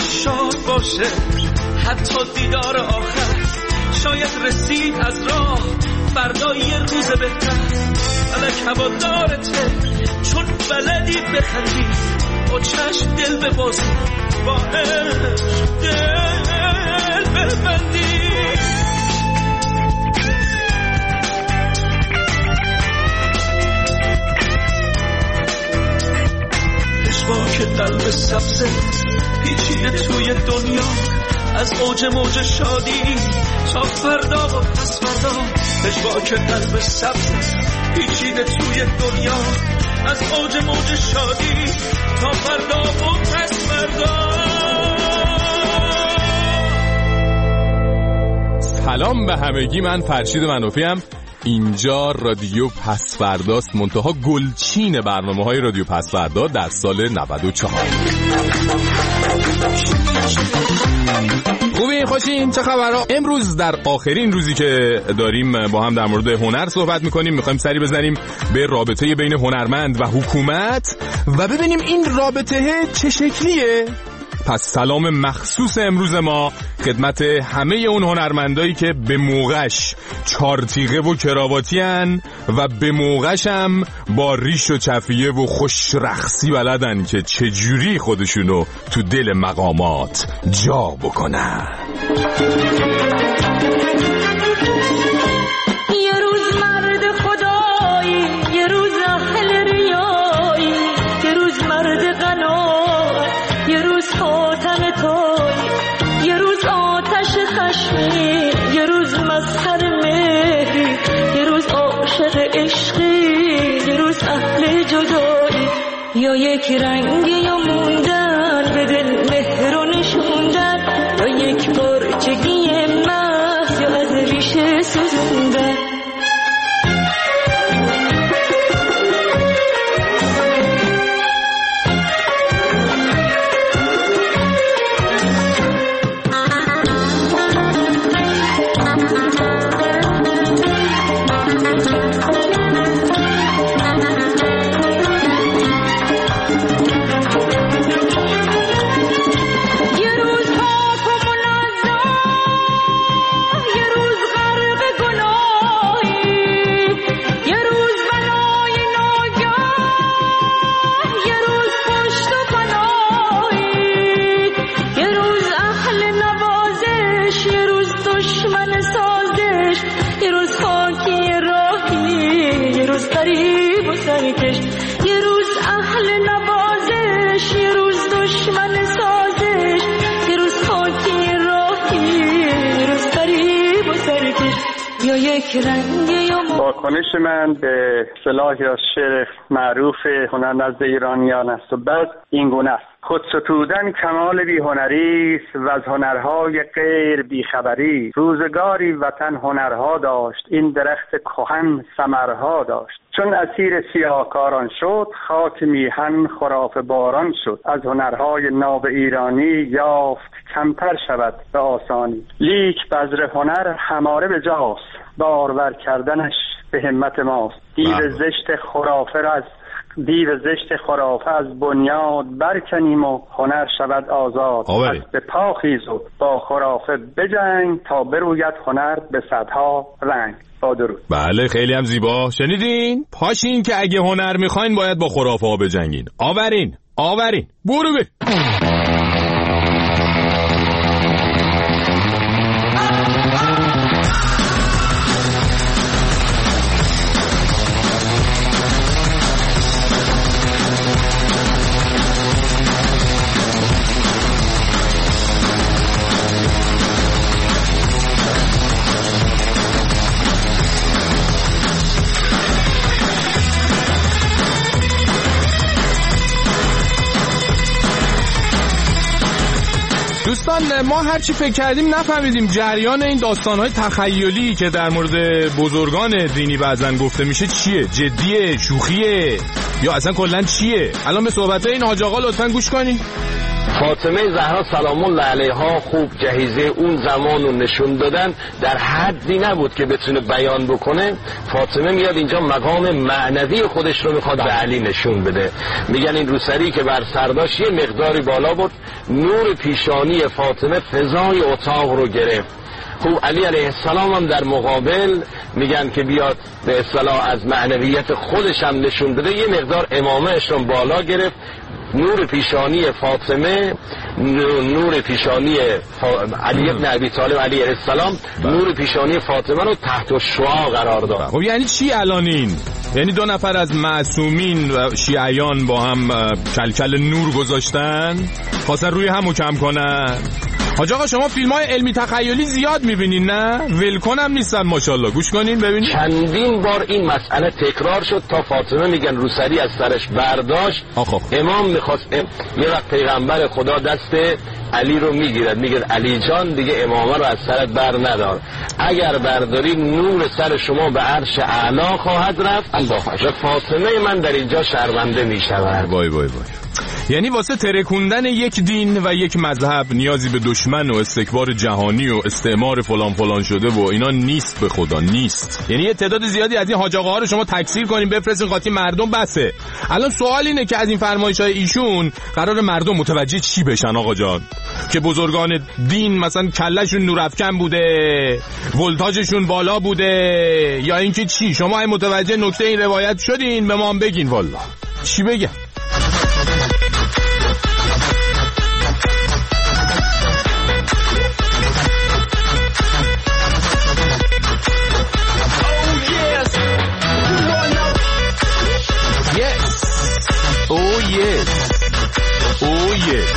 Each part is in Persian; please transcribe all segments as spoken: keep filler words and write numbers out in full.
شاد باشه حتی دیدار آخر، شاید رسید از راه فردا یه روز بهتر. فلک هوادارته چون بلدی بخندی، با چشم دل ببازی، با عشق دل ببندی. اشباک قلب سبزه پیچیده توی دنیا، از اوج موج شادی تا فردا و پس فردا. اشباک قلب سبزه پیچیده توی دنیا، از اوج موج شادی تا فردا و پس فردا. سلام به همگی، من فرشید منافی ام. اینجا رادیو پسفرداست، منتها گلچین برنامه های رادیو پسفردا در سال نود و چهار. خوبین؟ خوشین؟ چه خبرها؟ امروز در آخرین روزی که داریم با هم در مورد هنر صحبت میکنیم، میخوایم سری بزنیم به رابطه بین هنرمند و حکومت و ببینیم این رابطه چه شکلیه. پس سلام مخصوص امروز ما خدمت همه اون هنرمندایی که به موقعش چارتیقه و کراواتی هن و به موقعش هم با ریش و چفیه و خوش رقصی بلدن که چجوری خودشونو تو دل مقامات جا بکنن. یه روز مرد خدایی، یه روز اهل ریایی، یه روز مرد قناعت، یه روز خاتم توی، یه روز آتش خشمی، یه روز مسخر مهری، یه روز عاشق عشقی، یه روز اهل جدایی. یا یک رنگی یا موندن به دل مهر و نشوندن، یا یک پرچگی محض یا از ریشه سوزوندن. یه روز اهل نوازش، یه روز دشمن سازش، یه روز خاکی راهی، یه روز قریب و سرکش، یا یک رنگ یا واکنش من به اصطلاح یا شعر معروف هنر نزد ایرانیان است و بعد این گونه است: خود ستودن کمال بی هنری است و از هنرهای غیر بیخبری. روزگاری وطن هنرها داشت، این درخت کهن ثمرها داشت. چون اسیر سیاهکاران شد، خاک میهن خرافه باران شد. از هنرهای ناب ایرانی یافت کمتر شود به آسانی. لیک بذر هنر هماره به جاست، بارور کردنش به همت ماست. دیو زشت خرافه را از دیو زشت خرافه از بنیاد برکنیم و هنر شود آزاد. از به پا خیز و با خرافه بجنگ، تا بروید هنر به صدها رنگ. با درود. بله خیلی هم زیبا. شنیدین؟ پاشین که اگه هنر میخواین باید با خرافه ها بجنگین. آورین آورین برو بی. دوستان ما هرچی فکر کردیم نفهمیدیم جریان این داستان‌های تخیلی که در مورد بزرگان دینی بعضن گفته میشه چیه؟ جدیه؟ شوخیه؟ یا اصلا کلا چیه؟ الان به صحبت‌های این حاج آقا لطفاً گوش کنین. فاطمه زهرا سلام الله علیها خوب جهیزه اون زمان رو نشون دادن، در حدی نبود که بتونه بیان بکنه. فاطمه میاد اینجا مقام معنوی خودش رو میخواد به علی نشون بده. میگن این روسری که بر سر داشت یه مقداری بالا بود، نور پیشانی فاطمه فضای اتاق رو گرفت. خوب علی علیه السلام هم در مقابل میگن که بیاد به اصطلاح از معنویت خودش هم نشون بده، یه مقدار امامهش رو بالا گرفت. نور پیشانی فاطمه، نور پیشانی فا... علی ابن ابی طالب علیه السلام، نور پیشانی فاطمه رو تحت الشعاع قرار داد. خب یعنی چی الان این؟ یعنی دو نفر از معصومین و شیعیان با هم کلکل نور گذاشتن، خواستن روی همو کم کنن. حاج آقا شما فیلم های علمی تخیلی زیاد میبینین نه؟ ولکن هم نیستن ماشاءالله. گوش کنین ببینین. چندین بار این مسئله تکرار شد تا فاطمه میگن روسری از سرش برداشت. آخه. امام میخواست ام... یه وقت پیغمبر خدا دست علی رو میگیرد، میگه علی جان دیگه امامه رو از سرت بر ندار، اگر برداری نور سر شما به عرش اعلا خواهد رفت. الله و فاطمه من در اینجا شرمنده میشود. وای وای وای. یعنی واسه ترکوندن یک دین و یک مذهب نیازی به دشمن و استکبار جهانی و استعمار فلان فلان شده و اینا نیست، به خدا نیست. یعنی یه تعداد زیادی از این حاج آقاها رو شما تکثیر کنین بفرستین قاطی مردم بسه. الان سوال اینه که از این فرمایش‌های ایشون قرار مردم متوجه چی بشن آقا جان؟ که بزرگان دین مثلا کلهشون نورافکن بوده، ولتاژشون بالا بوده، یا اینکه چی؟ شما این متوجه نکته این روایت شدین؟ به ما هم بگین والله. چی بگم؟ Oh yes. Oh yes.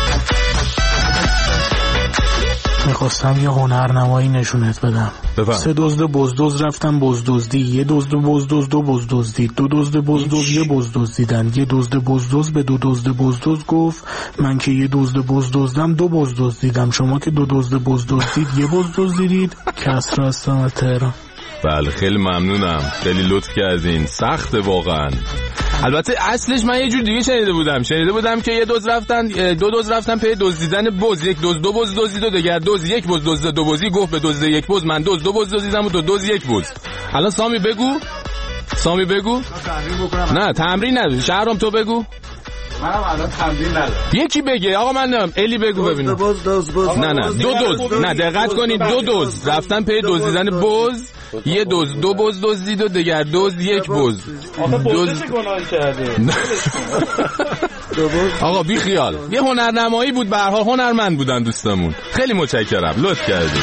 میخواستم یه هنرنمایی نشونت بدم. بفهم. سه دزد بزدوز رفتن بزدزدی، یه دزد بزدوز دو بزدزدید، دو دزد بزدوز یه بزدزدیدن، یه دزد بزدوز به دو دزد بزدوز گفت من که یه دزد بزدوزدم دو بزدوزدیدم، شما که دو دزد بزدوزدید یه بزدوزدیدید. کسر هستم از تهران. بله خیلی ممنونم، خیلی لطف کردین. سخته واقعا. البته اصلش من یه جور دیگه شنیده بودم شنیده بودم که یه دوز رفتن دو دوز رفتن پی دزدیدن بز، یک دوز دو بز دزدید و دیگر دوز یک بز دزد دو بزی گفت به دزد یک بز من دوز دو بز دزدیدم و دو دوز یک بز. الان سامی بگو سامی بگو نه تمرین نداری. شهرام تو بگو. منم الان تمرین ندارم. یکی بگه آقا من نمیدونم. الی بگو ببینم. نه نه دو دوز نه دقت کنید دو دوز رفتن پی دزدیدن بز، یه دوز دو بز دزدید و دیگر دوز یک بز. دوز گناه کرده. آقا بی خیال. یه هنرنمایی بود، به هر حال هنرمند بودن دوستمون. خیلی متشکرم، لطف کردید.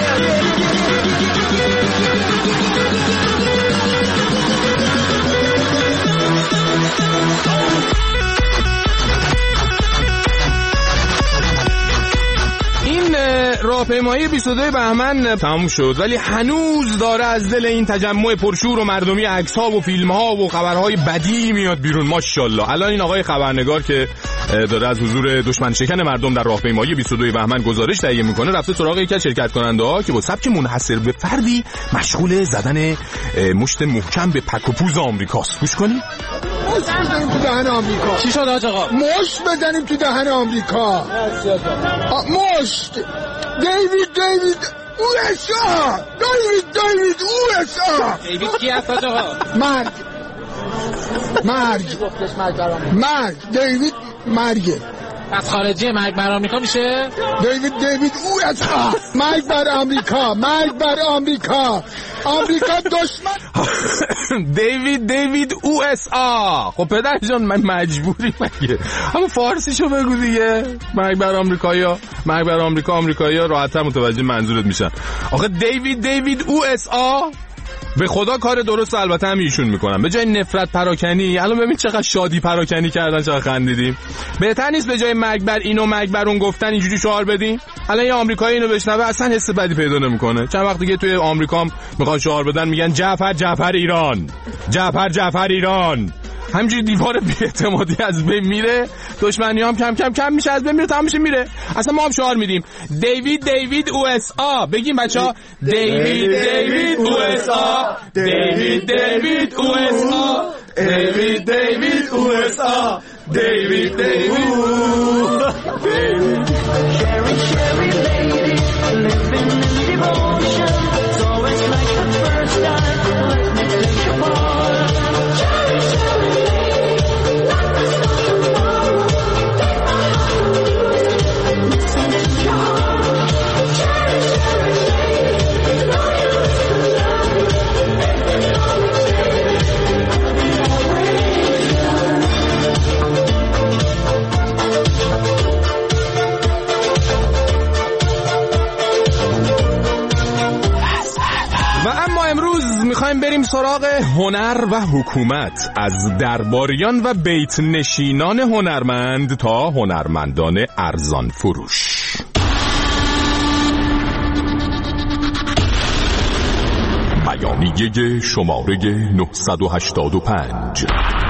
راهپیمایی بیست و دو بهمن تموم شد، ولی هنوز داره از دل این تجمع پرشور و مردمی عکس‌ها و فیلم‌ها و خبرهای بدی میاد بیرون. ماشاءالله. الان این آقای خبرنگار که داره از حضور دشمن شکن مردم در راهپیمایی بیست و دو بهمن گزارش تهیه میکنه، رفته سراغ یکی از شرکت کننده‌ها که با سبک منحصر به فردی مشغول زدن مشت محکم به پک و پوز آمریکاست. گوش کنید. مشت بزنیم تو دهن آمریکا. چی شد حاج آقا؟ مشت بزنیم تو دهن آمریکا. مشت. دیوید دیوید او اس آ. دیوید دیوید او اس آ. دیوید کی هست حاج آقا؟ مرگ. مرگ. مرگ. دیوید مرگه. پس خارجی مرگ بر آمریکا میشه؟ دیوید دیوید او اس آ. مرگ بر آمریکا. مرگ بر آمریکا. آمریکا دشمن. دیوید دیوید او اس آ. خب پدر جان من مجبوری مگه همون فارسیشو بگو دیگه. مرگ بر آمریکایا، مرگ بر آمریکا. آمریکایا راحت‌تر متوجه منظورت میشن. آخه دیوید دیوید او اس آ به خدا کار درست البته هم ایشون میکنن. به جای نفرت پراکنی الان ببین چقدر شادی پراکنی کردن، چقدر خندیدیم. بهتر نیست به جای مرگ بر اینو مرگ بر اون گفتن اینجوری شعار بدیم؟ الان یه آمریکایی اینو بشنوه اصلا حس بدی پیدا نمیکنه. چند وقت دیگه توی آمریکا هم میخوان شعار بدن، میگن جعفر جعفر ایران، جعفر جعفر ایران. همینجوری دیوار بی‌اعتمادی از بین میره، دشمنی هم کم کم کم میشه، از بین میره، تمام میشه میره. اصلا ما هم شعار میدیم دیوید دیوید او اس آ. بگیم بچا دیوید دیوید او اس آ، دیوید دیوید او اس آ، دیوید دیوید او اس آ دیوید دیوید Sherry, Sherry lady, living in devotion. It's always like the first time. Let me take your part. Sherry, Sherry lady, life is not tomorrow. Take my heart, listen to your heart. Sherry, Sherry lady, know you used to love me. Every moment, baby, I'll be always yours. و اما امروز میخوایم بریم سراغ هنر و حکومت، از درباریان و بیت نشینان هنرمند تا هنرمندان ارزان فروش. بیانیه شماره نهصد و هشتاد و پنج.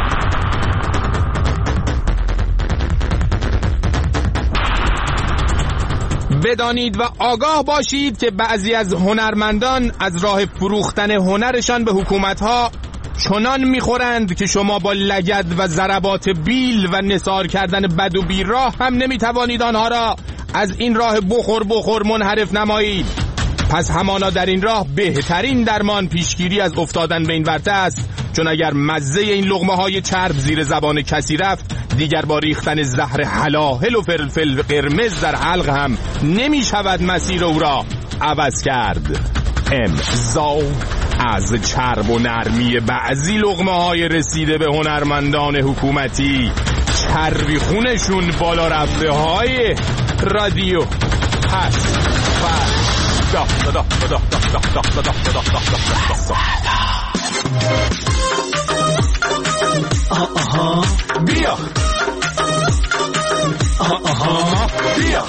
بدانید و آگاه باشید که بعضی از هنرمندان از راه فروختن هنرشان به حکومتها چنان میخورند که شما با لگد و ضربات بیل و نثار کردن بد و بیراه هم نمیتوانید آنها را از این راه بخور بخور منحرف نمایید. پس همانا در این راه بهترین درمان پیشگیری از افتادن به این ورطه است، چون اگر مزه این لقمه های چرب زیر زبان کسی رفت، دیگر با ریختن زهر هلاهل و فلفل قرمز در حلق هم نمی شود مسیر او را عوض کرد. امضا از چرب و نرمی بعضی لقمه های رسیده به هنرمندان حکومتی، چربی خونشون بالا رفته های رادیو هست فرد دا دا دا دا دا دا دا دا دا دا. آها بیا آها بیا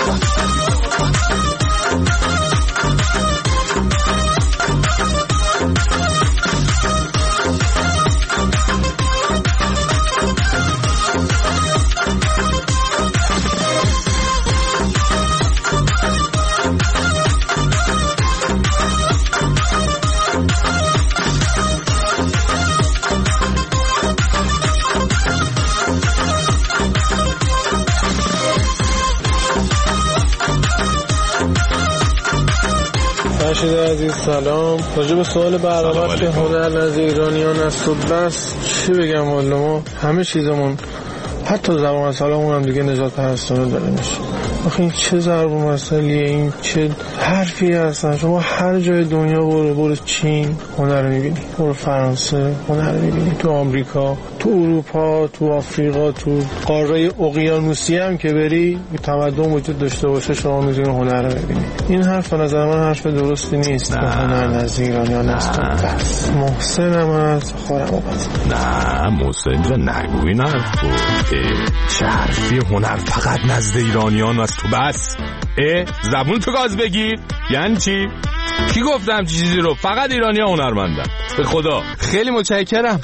فرشید عزیز سلام. راجع به سوال برنامه که هنر نزد ایرانیان است و بس چی بگم والا، ما همه چیزمون حتی زبان سلامون هم دیگه نجات پرستانه داره میشه. آخه این چه ضرب مسئله، این چه حرفی هستن؟ شما هر جای دنیا برو، برو چین هنر میبینی، برو فرانسه هنر میبینی، تو آمریکا، تو اروپا، تو آفریقا، تو قاره اقیانوسی هم که بری تمدن وجود داشته باشه شما میتونی هنر رو ببینی. این حرف به نظر من حرف درستی نیست که هنر نزد ایرانیان است. بس محسنم از خورم و بس. نه محسن جان نگوی نرفو، چه حرفی؟ هنر فقط نزد ایرانیان است تو بس. اه زبون تو گاز بگیر یعنی چی؟ کی گفتم چیزی رو؟ فقط ایرانی ها هنرمندن. به خدا خیلی متشکرم.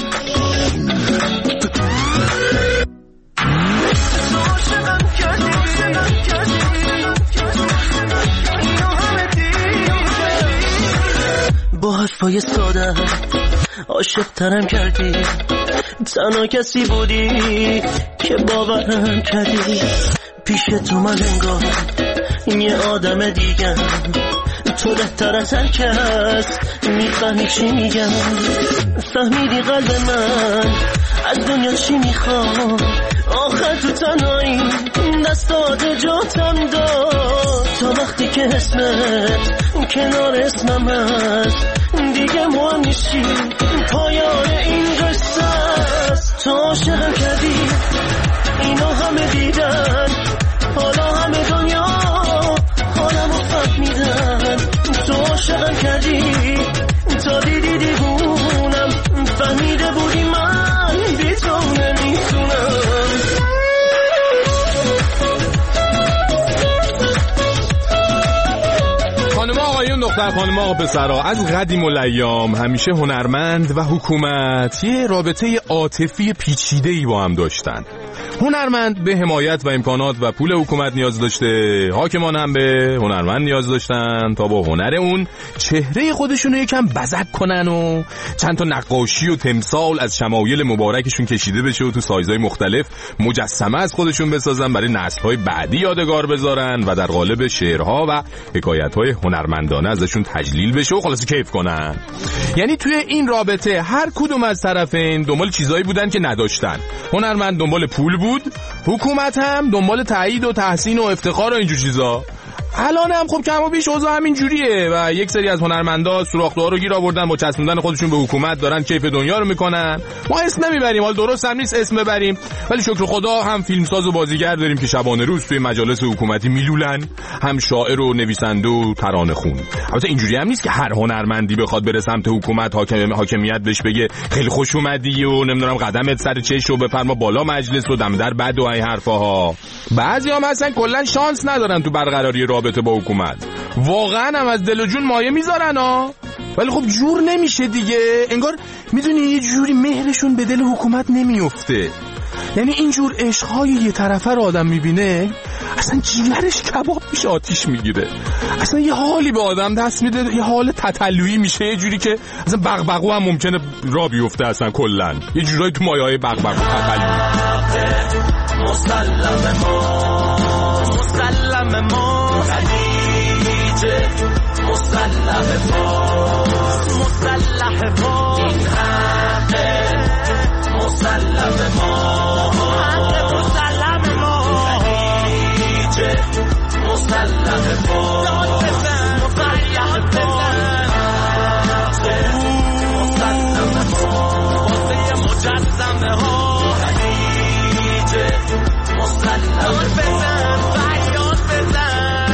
با حرفای ساده عاشق ترم کردی، تنها کسی بودی که باورم کردی. پیش تو من انگار یه آدم دیگم، تو بهتر از هر کس میفهمی چی میگم. فهمیدی قلب من از دنیا چی میخواد، آخر تو تنهایی دستات جاتم داد. تا وقتی که اسمت کنار اسمم هست دیگه مهم نیستی، پایان این قصه است. تو عاشقم کردی اینا همه دیدن، حالا همه دنیا حالمو فهمیدن. تو عاشقم کردی تا دیدی دیوونم، فهمیده بودی من بی تو نمیتونم. خانم آقایون دختر خانم آقا پسرها، از قدیم الایام همیشه هنرمند و حکومت یه رابطه عاطفی پیچیده‌ای با هم داشتن. هنرمند به حمایت و امکانات و پول حکومت نیاز داشته، حاکمان هم به هنرمند نیاز داشتن تا با هنر اون چهره خودشون رو یکم بزک کنن و چند تا نقاشی و تمثال از شمایل مبارکشون کشیده بشه و تو سایزهای مختلف مجسمه از خودشون بسازن، برای نسل‌های بعدی یادگار بذارن و در قالب شعرها و حکایت‌های هنرمندانه ازشون تجلیل بشه و خلاص کیف کنن. یعنی توی این رابطه هر کدوم از طرفین دنبال چیزایی بودن که نداشتن. هنرمند دنبال پول بود، حکومت هم دنبال تایید و تحسین و افتخار و اینجور چیزا. الان هم خب کم و بیش اوضاع همین جوریه و یک سری از هنرمندا سوراخ‌دوها رو گیر آوردن با چسبوندن خودشون به حکومت، دارن کیف دنیا رو میکنن. ما اسم نمیبریم، حال درست هم نیست اسم ببریم، ولی شکر خدا هم فیلمساز و بازیگر داریم که شبانه روز توی مجالس حکومتی میلولن، هم شاعر و نویسنده و ترانه خون. البته اینجوری هم نیست که هر هنرمندی بخواد بره سمت حکومت حاکم حاکمیت بهش بگه خیلی خوش اومدی و نمیدونم قدمت سر چش و بفرما بالا مجلس و دم در بد و این حرفاها. بعضی‌ها مثلا کلا شانس ندارن تو برقراری رابطه با حکومت، واقعا هم از دل و جون مایه میذارن ها، ولی خب جور نمیشه دیگه. انگار میدونی یه جوری مهرشون به دل حکومت نمیفته. یعنی اینجور عشقهای یه طرفه رو آدم میبینه اصلا جیگرش کباب میشه، آتیش میگیره، اصلا یه حالی به آدم دست میده، یه حال تتلویی میشه، یه جوری که اصلا بغبغو هم ممکنه را بیفته، اصلا کلن یه جورایی تو مایه‌های بغبغو تتلویی. مسلم ما مسلم ما خدیجه مسلم ما مسلم ما این حقه مسلم ما حق مسلم ما خدیجه مسلم ما مسلم ما واسه مجسمه ها خدیجه مسلم بزن فریاد بزن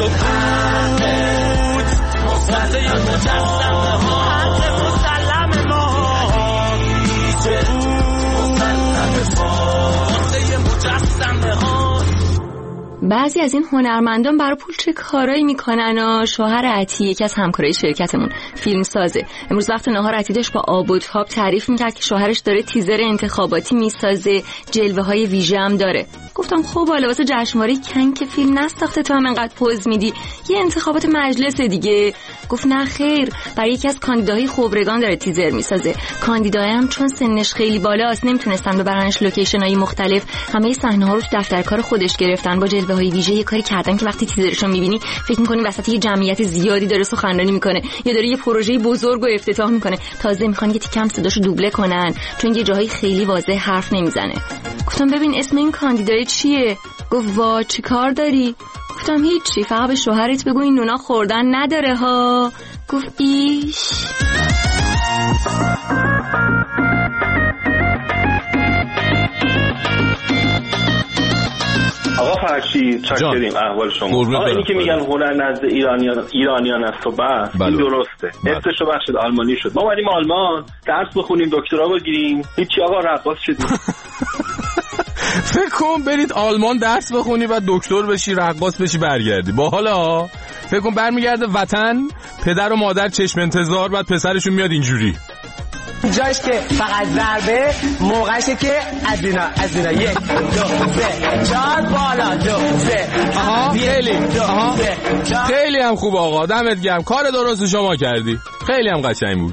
سکوت واسه مجسمه ها حق مسلم ما خدیجه مسلم ما واسه مجسمه ها. بعضی از این هنرمندان برای پول چه کارایی میکنن و شوهر عطی یکی از همکارای شرکتمون فیلم سازه، امروز وقت نهار عطی داشت با آب و تاب تعریف میکرد که شوهرش داره تیزر انتخاباتی میسازه، جلوه های ویژه هم داره. گفتم خب حالا واسه جشنواره کن که فیلم نساخته تو هم انقدر پوز میدی، یه انتخابات مجلس دیگه. گفت نه خیر، برای یکی از کاندیداهای خبرگان داره تیزر میسازه. کاندیدای هم چون سنش خیلی بالاست نمیتونستن ببرنش لوکیشن‌های مختلف، همه صحنه‌ها رو تو دفتر کار خودش گرفتن، با جلوه‌های ویژه یه کاری کردن که وقتی تیزرش رو می‌بینی فکر می‌کنی وسط یه جمعیت زیادی داره سخنرانی میکنه یا داره یه پروژه بزرگ و افتتاح میکنه. تازه میخوان یه تیکم صداشو دوبله کنن چون یه جاهای خیلی واضح حرف نمیزنه. گفتم ببین اسم این کاندیدای چیه؟ گفت وا چی کار داری؟ گفتم هیچی، فقط به شوهرت بگو این نونا خوردن نداره ها. گفت ایش. آقا فرشی چاکریم احوال شما. آقا اینی که میگن هنر نزد ایرانیان ایرانیان است و بس این درسته. اسمشو بخشید آلمانی شد. ما اومدیم آلمان درس بخونیم دکترا بگیریم، هیچی آقا رقاص شدیم. فکر کن برید آلمان درس بخونی و دکتر بشی رقاص بشی برگردی. با حالا فکر کن برمیگرده وطن، پدر و مادر چشم انتظار، بعد پسرشون میاد اینجوری جاش که فقط ضربه موقعشه که از اینا از اینا یک دو سه چهار بالا دو سه. آها خیلی آها خیلی هم خوب آقا، دمت گرم، کار درست شما کردی، خیلی هم قشنگ بود.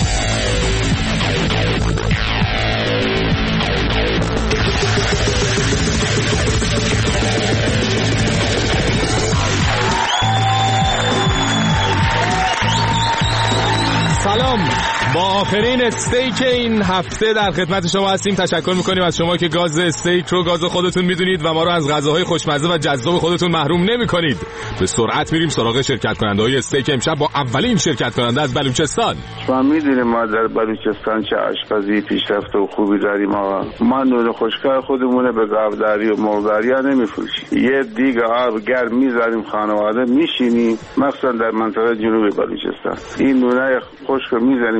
سلام، با آخرین استیک این هفته در خدمت شما هستیم. تشکر میکنیم از شما که گاز استیک رو گاز خودتون میدونید و ما رو از غذاهای خوشمزه و جذاب خودتون محروم نمیکنید. به سرعت میریم سراغ شرکت کننده های استیک امشب با اولین شرکت کننده از بلوچستان. شما میدونید ما در بلوچستان چه آشپزی پیشرفته و خوبی داریم آقا. ما نون خشکای خودمونه به گاوداری و مرغداری ها نمیفروشیم. یه دیگ آب گرم میذاریم خانواده میشینیم، مثلا در منطقه جنوب بلوچستان این نونه خشک میذاریم تو آب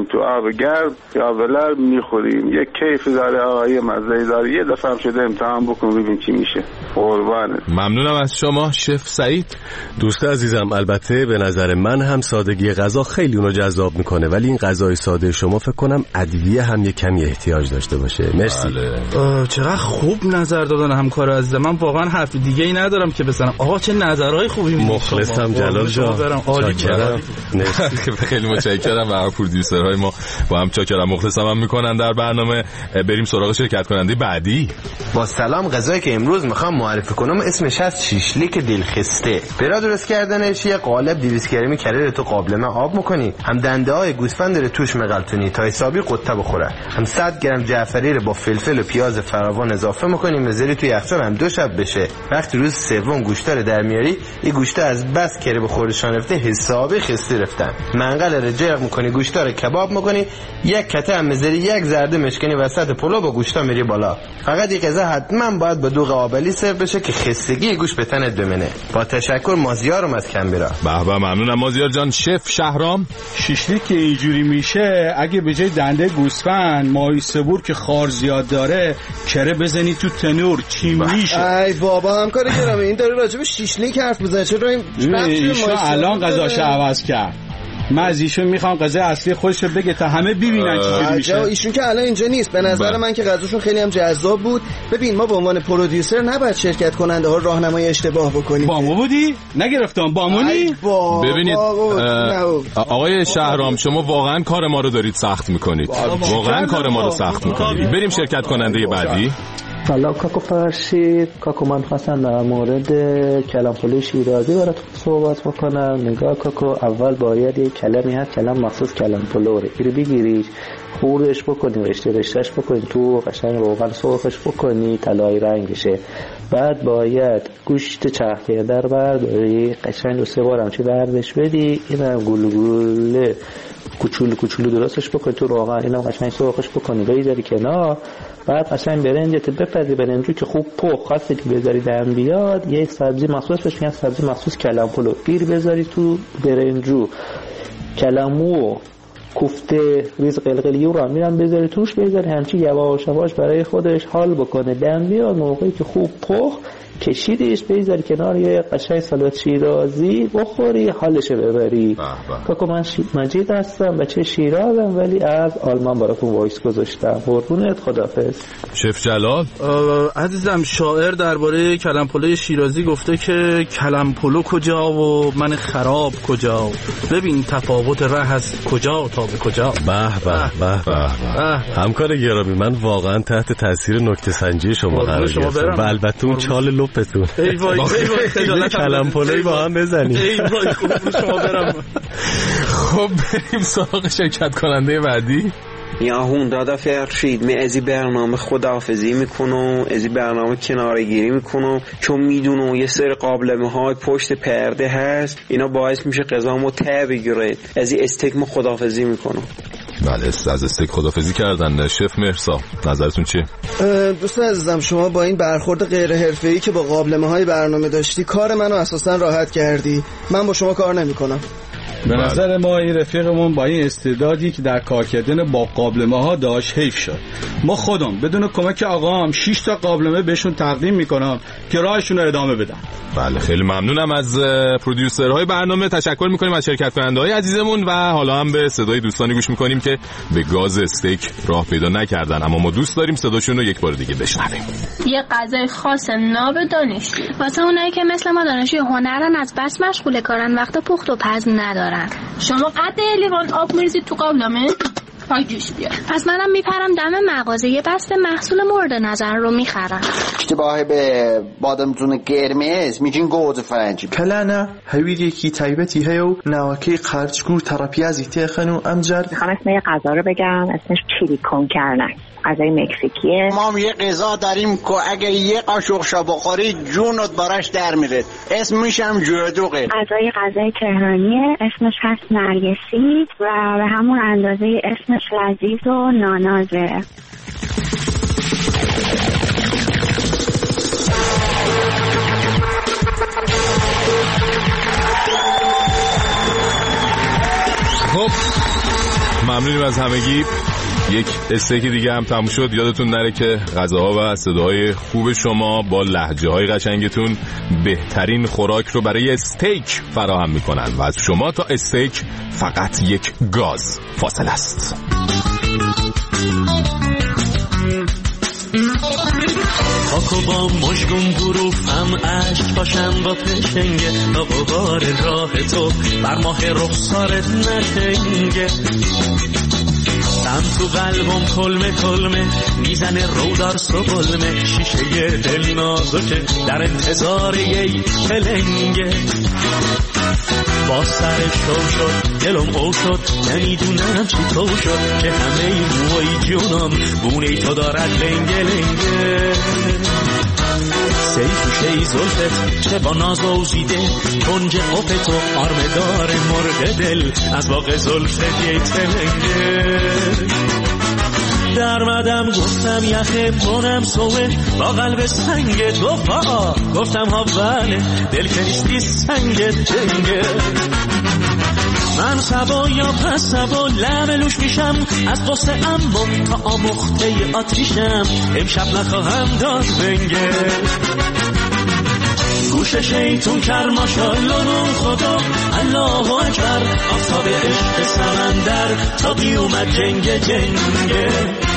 آب گرم یا ولر میخوریم. یه کیفی داره آقا، یه مزه‌ای داره. یه دفعه هم شده امتحان بکن ببین چی میشه. قربانت. ممنونم از شما شف سعید. دوست عزیزم، البته به نظر من هم سادگی غذا خیلی اونو جذاب میکنه، ولی این غذای ساده شما فکر کنم ادویه هم یه کمی احتیاج داشته باشه. مرسی. بله. چقدر خوب نظر دادن همکار عزیزم. من واقعا حرف دیگه ای ندارم که بزنم. آقا چه نظرهای خوبی میگید. مخلصم جلال جان. چاکرم. خیلی متشکرم. و پرودیوسرهای ما با هم چاکرم مخلصم هم میکنن در برنامه. بریم سراغ شرکت کننده بعدی. با سلام، غذایی که امروز میخوام معرفی کنم اسمش هست شیشلیک دلخسته. برای درست کردنش یه قالب دویست گرمی کره تو قابلمه آب میکنی، هم دنده های گوسفند رو توش مغلطونی تا حسابی قطه بخوره، هم صد گرم جعفری رو با فلفل و پیاز فراوان اضافه میکنی، میذاری توی یخچال هم دو شب بشه. وقتی روز سوم گوشت رو در میاری، این گوشت از بس کره به خوردشان رفته حسابی خسته رفتن. منقل رو جرق میکنی، گوشت رو کباب میکنی، یک کته هم میذاری، یک زرده مشکنی وسط پلو با گوشت میری بالا. فقط یک غذا حتما باید با دوغ آبلی سرو بشه که خستگی گوشت به تنت بمنه. با تشکر، مازیارم از کمبرا. به به، ممنونم مازیار جان. شف شهرام. شیشلیک که اینجوری میشه، اگه به جای دنده گوسفند ماهی سبور که خار زیاد داره کره بزنی تو تنور، چی میشه؟ ای بابا همکار گرامی، این داره راجع به شیشلیک حرف میزنه. چرا این ایشون الان غذاشو عوض کرد؟ من از ایشون میخوام غذای اصلی خودش رو بگه تا همه ببینن چجوری میشه. ایشون که الان اینجا نیست. به نظر با. من که غذاشون خیلی هم جذاب بود. ببین، ما به عنوان پرودیوسر نباید شرکت کننده ها راهنمای اشتباه بکنیم. با ما بودی؟ نگرفتم بامونی؟ ببینید آقای شهرام، شما واقعا کار ما رو دارید سخت میکنید. واقعا کار ما رو سخت میکنید. بریم شرکت کننده بعدی. سلام کاکو فرشید. کاکو من خواستم در مورد کلم‌پلوی شیرازی برات صحبت بکنم. نگاه کاکو، اول باید یک کلمی هست، کلم مخصوص کلم‌پلوه، اینو بگیری خوردش بکنی، رشته رشتهش بکنی تو، قشنگ روغن سرخش بکنی طلایی رنگ بشه. بعد باید گوشت چرخ کرده رو برداری، قشنگ دو سه بار همچی بردش بدی، اینم گلگله کوچولو کوچولو درستش بکنی تو روغن، اینم قشنگ سرخش بکنی بذاری کنار. بعد قشنگ برنجت بپزی، برنجو که خوب پخ خواسته که بذاری دم بیاد، یه سبزی مخصوص بهش میگن سبزی مخصوص کلم‌پلو، گیر بذاری تو برنجو، کلمو کوفته ریز قلقلی رو میرم بذاری توش، بذاری همچی یواش یواش برای خودش حال بکنه، دم بیاد. موقعی که خوب پخ کشیدیش بذاری کنار، یه قشنگ سالاد شیرازی بخوری، حالش ببری. کاکو من شی... مجید هستم، بچه شیرازم ولی از آلمان براتون وایس گذاشتم. قربونت، خدافظ. شف جلال. عزیزم، شاعر درباره کلم‌پلوی شیرازی گفته که کلم‌پلو کجا و من خراب کجا، ببین تفاوت ره از کجا تا به کجا. به به به به. همکار گرامی، من واقعا تحت تاثیر نکته سنجی شما قرار گرفتم و البته اون چال لپتون. ای وای ای وای، کلم‌پلوی با هم بزنیم. ای وای، خوب شما برم. خب بریم سراغ شرکت کننده بعدی. یا هون دادا فرشید، می ازی برنامه خداحافظی میکنم، ازی برنامه کناره گیری میکنم، چون میدونم یه سری قابلمه های پشت پرده هست، اینا باعث میشه غذامو ته بگیره. ازی استیک ما خداحافظی میکنم. بله، از استیک خداحافظی کردن. شف مهرسا، نظرتون چیه؟ دوست عزیزم، شما با این برخورد غیر حرفه‌ای که با قابلمه های برنامه داشتی، کار منو اساسا راحت کردی. من با شما کار نمیکنم. به نظر ما این رفیقمون با این استعدادی که در کار کردن با قابلمه ها داشت حیف شد. ما خودم بدون کمک آقام شش تا قابلمه بهشون تقدیم میکنم که راهشون رو ادامه بدن. بله، خیلی ممنونم از پرودیوسرهای برنامه. تشکر میکنیم از شرکت کننده های عزیزمون و حالا هم به صدای دوستانی گوش میکنیم که به گاز استیک راه پیدا نکردن، اما ما دوست داریم صداشون رو یک بار دیگه بشنویم. یه غذای خاص ناب دانشجو واسه اونایی که مثل ما دانشجوی هنرن، از بس مشغول کارن، وقت پخت و پز ندارن. شما قد لیوان آب میریزید تو قابلمه پای جوش بیاد. از منم میپرم دم مغازه، یه بسته محصول مورد نظر رو میخرم. اشتباهی به بادمجون قرمز میگین گوجه فرنگی. کلانه هویدی کی تایبتی هیو نواکی قرچگور تراپیازی تخنو امجد. میخوام اسم یه غذا رو بگم، اسمش چیلی کن کردن، غذای مکزیکیه. ما هم یه غذا داریم که اگه یه قاشق شا بخوری جونت براش در میره، اسمش هم جودوقه. غذای غذای تهرانیه، اسمش هست نرگسی و به همون اندازه اسمش لذیذ و نانازه. خب ممنونیم از همگی. یک استیک دیگه هم تموم شد. یادتون نره که غذاها و صداهای خوب شما با لهجه‌های قشنگتون بهترین خوراک رو برای استیک فراهم میکنن و از شما تا استیک فقط یک گاز فاصله است. خاکو با مشگون گروفم عشق باشم با پشنگه تا غبار راه تو بر ماه رخسارت نتنگه. سم تو قلبم کلمه کلمه میزنه رودار سبلمه شیشه دل نازکه در انتظار یی پلنگه. با سر شو شد دلم او شد نمیدونم چی تو شد که همه ای موی جونم بونه تو دارد لنگه لنگه. سیف و شی زلفت چه با ناز و زیده کنج قف تو آرمدار مرد دل از باقی زلفت یک تلنگه. در مدم گفتم یخه بونم سوه با قلب سنگ دو پا گفتم ها بله دل که نیستی سنگ جنگه. من سبا یا پس سبا لملوش میشم از قصه اما تا آمخته آتیشم امشب نخواهم داد بنگه. گوش شیطون کر ماشالله نون خدا الله اکبر آفتاب عشق سمندر تا قیومت جنگ جنگه.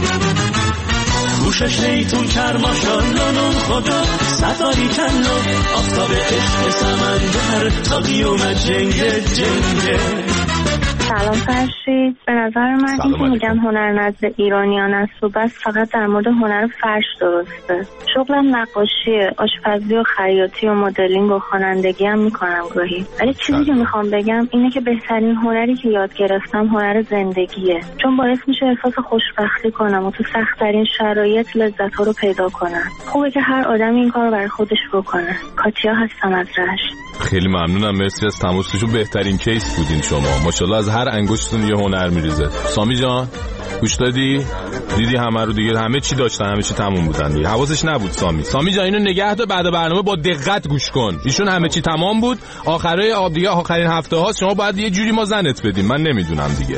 گوش شیطون کر ماشالله نون خدا ستاری کلا آفتاب عشق سمندر تا قیومت جنگ جنگه. سلام فرشید. به نظر من این که میگن هنر نزد ایرانیان است و بس فقط در مورد هنر فرش درسته. شغلم نقاشیه، آشپزی و خیاطی و مدلینگ و خوانندگی هم میکنم گاهی. ولی چیزی که میخوام بگم اینه که بهترین هنری که یاد گرفتم هنر زندگیه، چون باعث میشه احساس خوشبختی کنم و تو سخت‌ترین شرایط لذت‌ها رو پیدا کنم. خوبه که هر آدمی این کارو برای خودش بکنه. کاتیا هستم از رشت. خیلی ممنونم، مرسی از تماسشون. بهترین کیس بودین شما، ماشاءالله از هر انگشتتون یه هنر میریزه. سامی جان گوش دادی؟ دیدی همه رو دیگه، همه چی داشتن، همه چی تموم بودن دیگه. حواسش نبود سامی. سامی جان اینو نگه دار، بعد برنامه با دقت گوش کن. ایشون همه چی تمام بود، آخره آب دیگه آخرین هفته هاست، شما باید یه جوری ما زنت بدیم. من نمیدونم دیگه.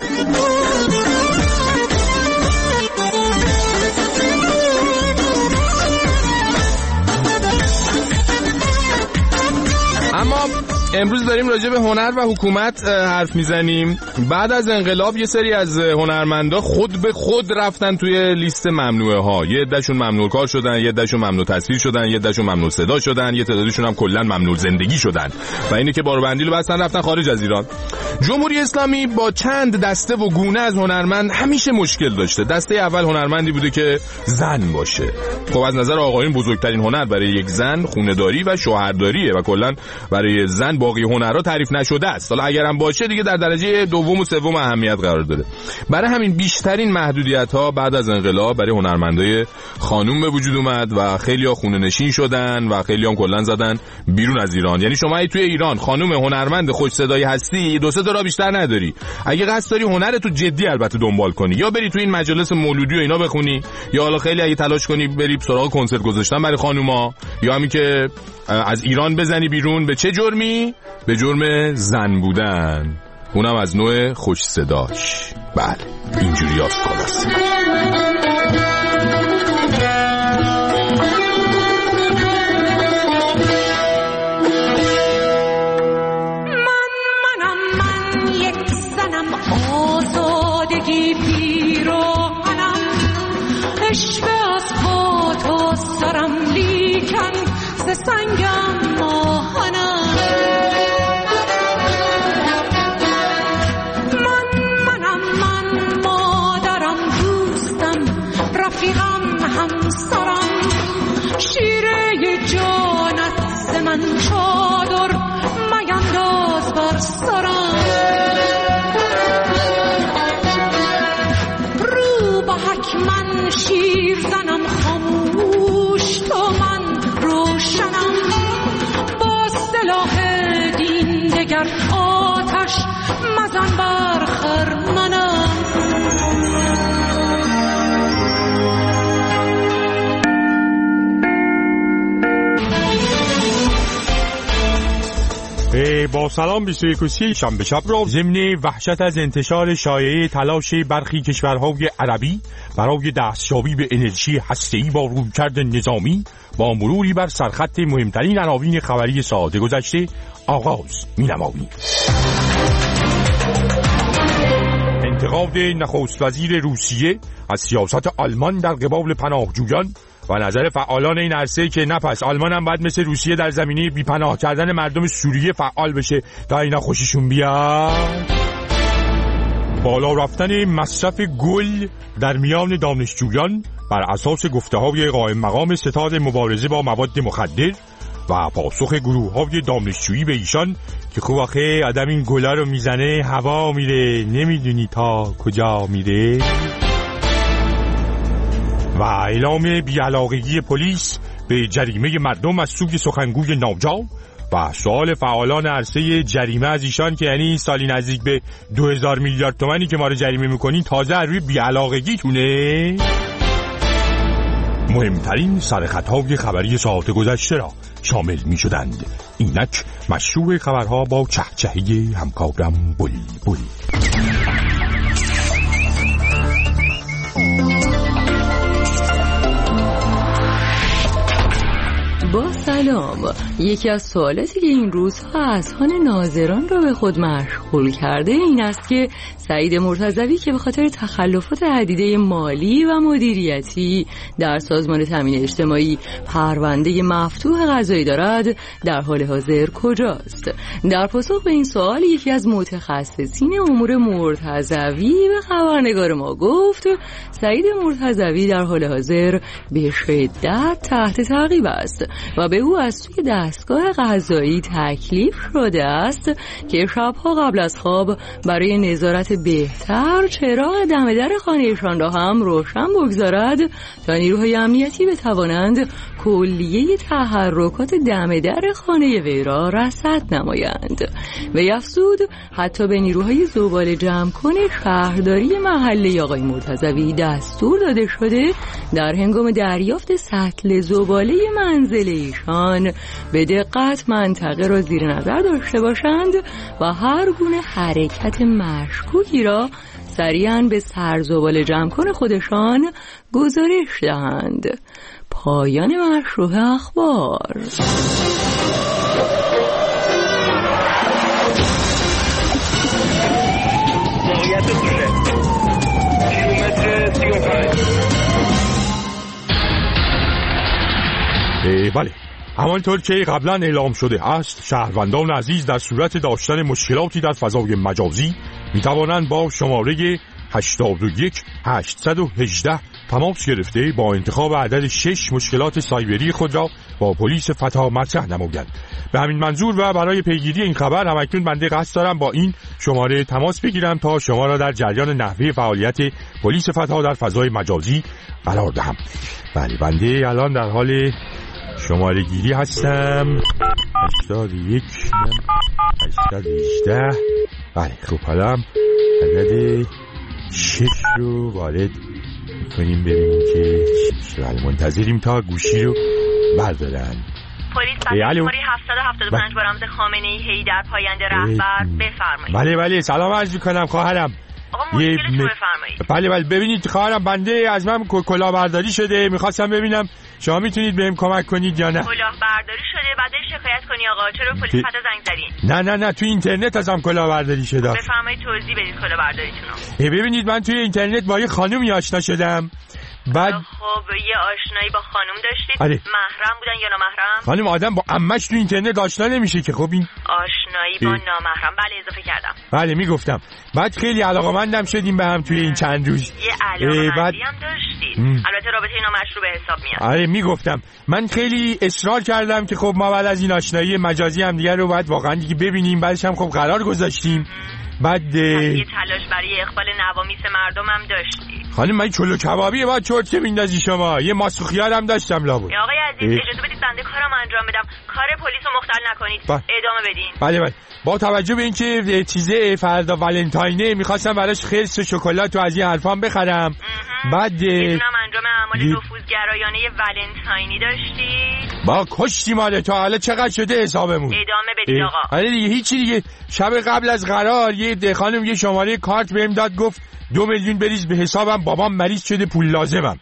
اما امروز داریم راجع به هنر و حکومت حرف میزنیم. بعد از انقلاب یه سری از هنرمندا خود به خود رفتن توی لیست ممنوعه ها. یه عدهشون ممنوع کار شدن، یه عدهشون ممنوع تصویر شدن، یه عدهشون ممنوع صدا شدن، یه تعدادشون هم کلا ممنوع زندگی شدن و اینه که باربندی رو بستن رفتن خارج از ایران. جمهوری اسلامی با چند دسته و گونه از هنرمند همیشه مشکل داشته. دسته اول هنرمندی بوده که زن باشه. خب از نظر آقایون بزرگترین هنر برای یک زن خونه‌داری و شوهرداریه و کلا برای زن باقی هنرها تعریف نشده است. حالا اگرم باشه دیگه در درجه دوم و سوم اهمیت قرار داره. برای همین بیشترین محدودیت‌ها بعد از انقلاب برای هنرمندای خانوم به وجود اومد و خیلی‌ها خونه نشین شدن و خیلی‌ها هم کلاً زدن بیرون از ایران. یعنی شما ای توی ایران خانوم هنرمند خوش صدایی هستی، دو سه تا راه بیشتر نداری. اگه قصد داری هنر تو جدی البته دنبال کنی، یا بری تو این مجالس مولودی و اینا بخونی، یا حالا خیلی اگه تلاش کنی بری سراغ کنسرت گذاشتن برای خانوما، یا همین که از ایران بزنی بیرون. به چه جرمی؟ به جرم زن بودن، اونم از نوع خوش صداش. بله اینجوری هست خلاص. سنگم ماهنم من منم من مادرم دوستم رفیقم همسرم شیره جانت ز من چادر مینداز بر سرم رو به حک من شیر زنم خاموش تو من روشنم با سلاح دین دگر آتش مزن بر خرمنم با سلام بیست و یک و سی شنبه شب را ضمن وحشت از انتشار شایعه تلاش برخی کشورهای عربی برای دستیابی به انرژی هسته‌ای با رویکرد نظامی با مروری بر سرخط مهمترین عناوین خبری ساعت گذشته آغاز می‌نماییم. انتقاد نخست وزیر روسیه از سیاست آلمان در قبال پناهجویان و نظر فعالان این عرصه که نه پس آلمان هم باید مثل روسیه در زمینه بی‌پناه کردن مردم سوریه فعال بشه تا اینا خوششون بیاد. بالا رفتن مصرف گل در میان دانشجویان بر اساس گفته‌های قائم مقام ستاد مبارزه با مواد مخدر و پاسخ گروه‌های دانشجویی به ایشان که خب آخه آدم این گلا رو میزنه هوا میره نمیدونی تا کجا میره. و اعلام بی‌علاقگی پلیس به جریمه مردم از سوی سخنگوی ناجا و سوال فعالان عرصه جریمه از ایشان که یعنی سالی نزدیک به دو هزار میلیارد تومانی که ما رو جریمه میکنین تازه روی بی‌علاقگی تونه. مهمترین سرخطهای خبری ساعت گذشته را شامل می شدند. اینک مشروع خبرها با چهچهی همکارم بولی بولی. با سلام. یکی از سوالاتی که این روزها اذهان ناظران را به خود مشغول کرده این است که سعید مرتضوی که به خاطر تخلفات عدیده مالی و مدیریتی در سازمان تامین اجتماعی پرونده مفتوح قضایی دارد در حال حاضر کجاست؟ در پاسخ به این سوال یکی از متخصصین امور مرتضوی به خبرنگار ما گفت سعید مرتضوی در حال حاضر به شدت تحت تعقیب است و به او از سوی دستگاه قضایی تکلیف شده است که شبها قبل از خواب برای نظارت بهتر چراغ دم در خانه‌شان را هم روشن بگذارد تا نیروهای امنیتی بتوانند کلیه تحرکات دم در خانه وی را رصد نمایند. وی افزود حتی به نیروهای زباله جمع کن شهرداری محله آقای مرتضوی دستور داده شده در هنگام دریافت سطل زباله منزل ایشان به دقت منطقه را زیر نظر داشته باشند و هر گونه حرکت مشکوکی را سریعاً به سرزباله جمع کن خودشان گزارش دهند. پایان مشروع اخبار. موقعیت کوله کیلومتر سی و پنج. بله، همانطور که قبلا اعلام شده است شهروندان عزیز در صورت داشتن مشکلاتی در فضای مجازی می توانند با شماره هشتاد و یک هشتصد و هجده تماس گرفته با انتخاب عدد شش مشکلات سایبری خود را با پلیس فتا مطرح نمایند. به همین منظور و برای پیگیری این خبر همکنون بنده قصد دارم با این شماره تماس بگیرم تا شما را در جریان نحوه فعالیت پلیس فتا در فضای مجازی قرار دهم. بله، بنده الان در حال شماره گیری هستم. هشتاد و یک هشتصد و هجده. بله، خب حالا هم عدد شش رو وارد میکنیم ببینیم که بله منتظریم تا گوشی رو بردارن. پلیس شماره هفتصد و هفتاد و پنج برامز خامنه‌ای حیدر پاینده رهبر بفرمایید. بله بله سلام عرض میکنم خواهرم. آقا مشکلتون رو بفرمایید. بله بله ببینید خواهرم بنده از من کلاهبرداری شده، میخواستم ببینم شما میتونید بهم کمک کنید یا نه. کلاهبرداری شده بعدش شکایت کنی آقا چرا پلیس فتا زنگ زدین؟ نه نه نه تو اینترنت ازم کلاهبرداری شده. بفرمایید توضیح بدید کلاهبرداریتون رو. ببینید من توی اینترنت با یه خانومی آشنا شدم. بعد خب یه آشنایی با خانم داشتید؟ آره. محرم بودن یا نامحرم؟ خانم آدم با عمش تو اینترنت آشنا نمیشه که. خب این آشنایی با نامحرم. بله اضافه کردم. بله میگفتم. بعد خیلی علاقه‌مندم شدیم به هم توی این چند روز. یه علاقه‌مندی بعد... هم داشتید. ام. البته رابطه نامشروع به حساب میاد. آره میگفتم. من خیلی اصرار کردم که خب ما بعد از این آشنایی مجازی هم دیگه رو بعد واقعا دیگه ببینیم. بعدش هم خب قرار گذاشتیم. بعد یه تلاش برای اقبال نوامیس مردم هم داشتی. خانم من چلو کبابیه با چرت که میندازی شما، یه ماسک خیار هم داشتم لابد. آقای عزیز اجازه بدید بنده کارم انجام بدم، کار پلیس رو مختل نکنید. با... ادامه بدین. بله بله. با توجه به اینکه چیزه فردا ولنتاینه میخواستم براش خرس و شکلات و از این حرفام بخرم. بعد میدونم انجام اعمال نفوذگرایانه ولنتاینی داشتید. با کشتی ماله تا حالا چقدر شده حسابمون؟ ادامه بدید آقا. حالا دیگه هیچی دیگه. شب قبل از قرار یه خانم یه شماره کارت بهم داد، گفت دو میلیون بریز به حسابم، بابام مریض شده پول لازمم.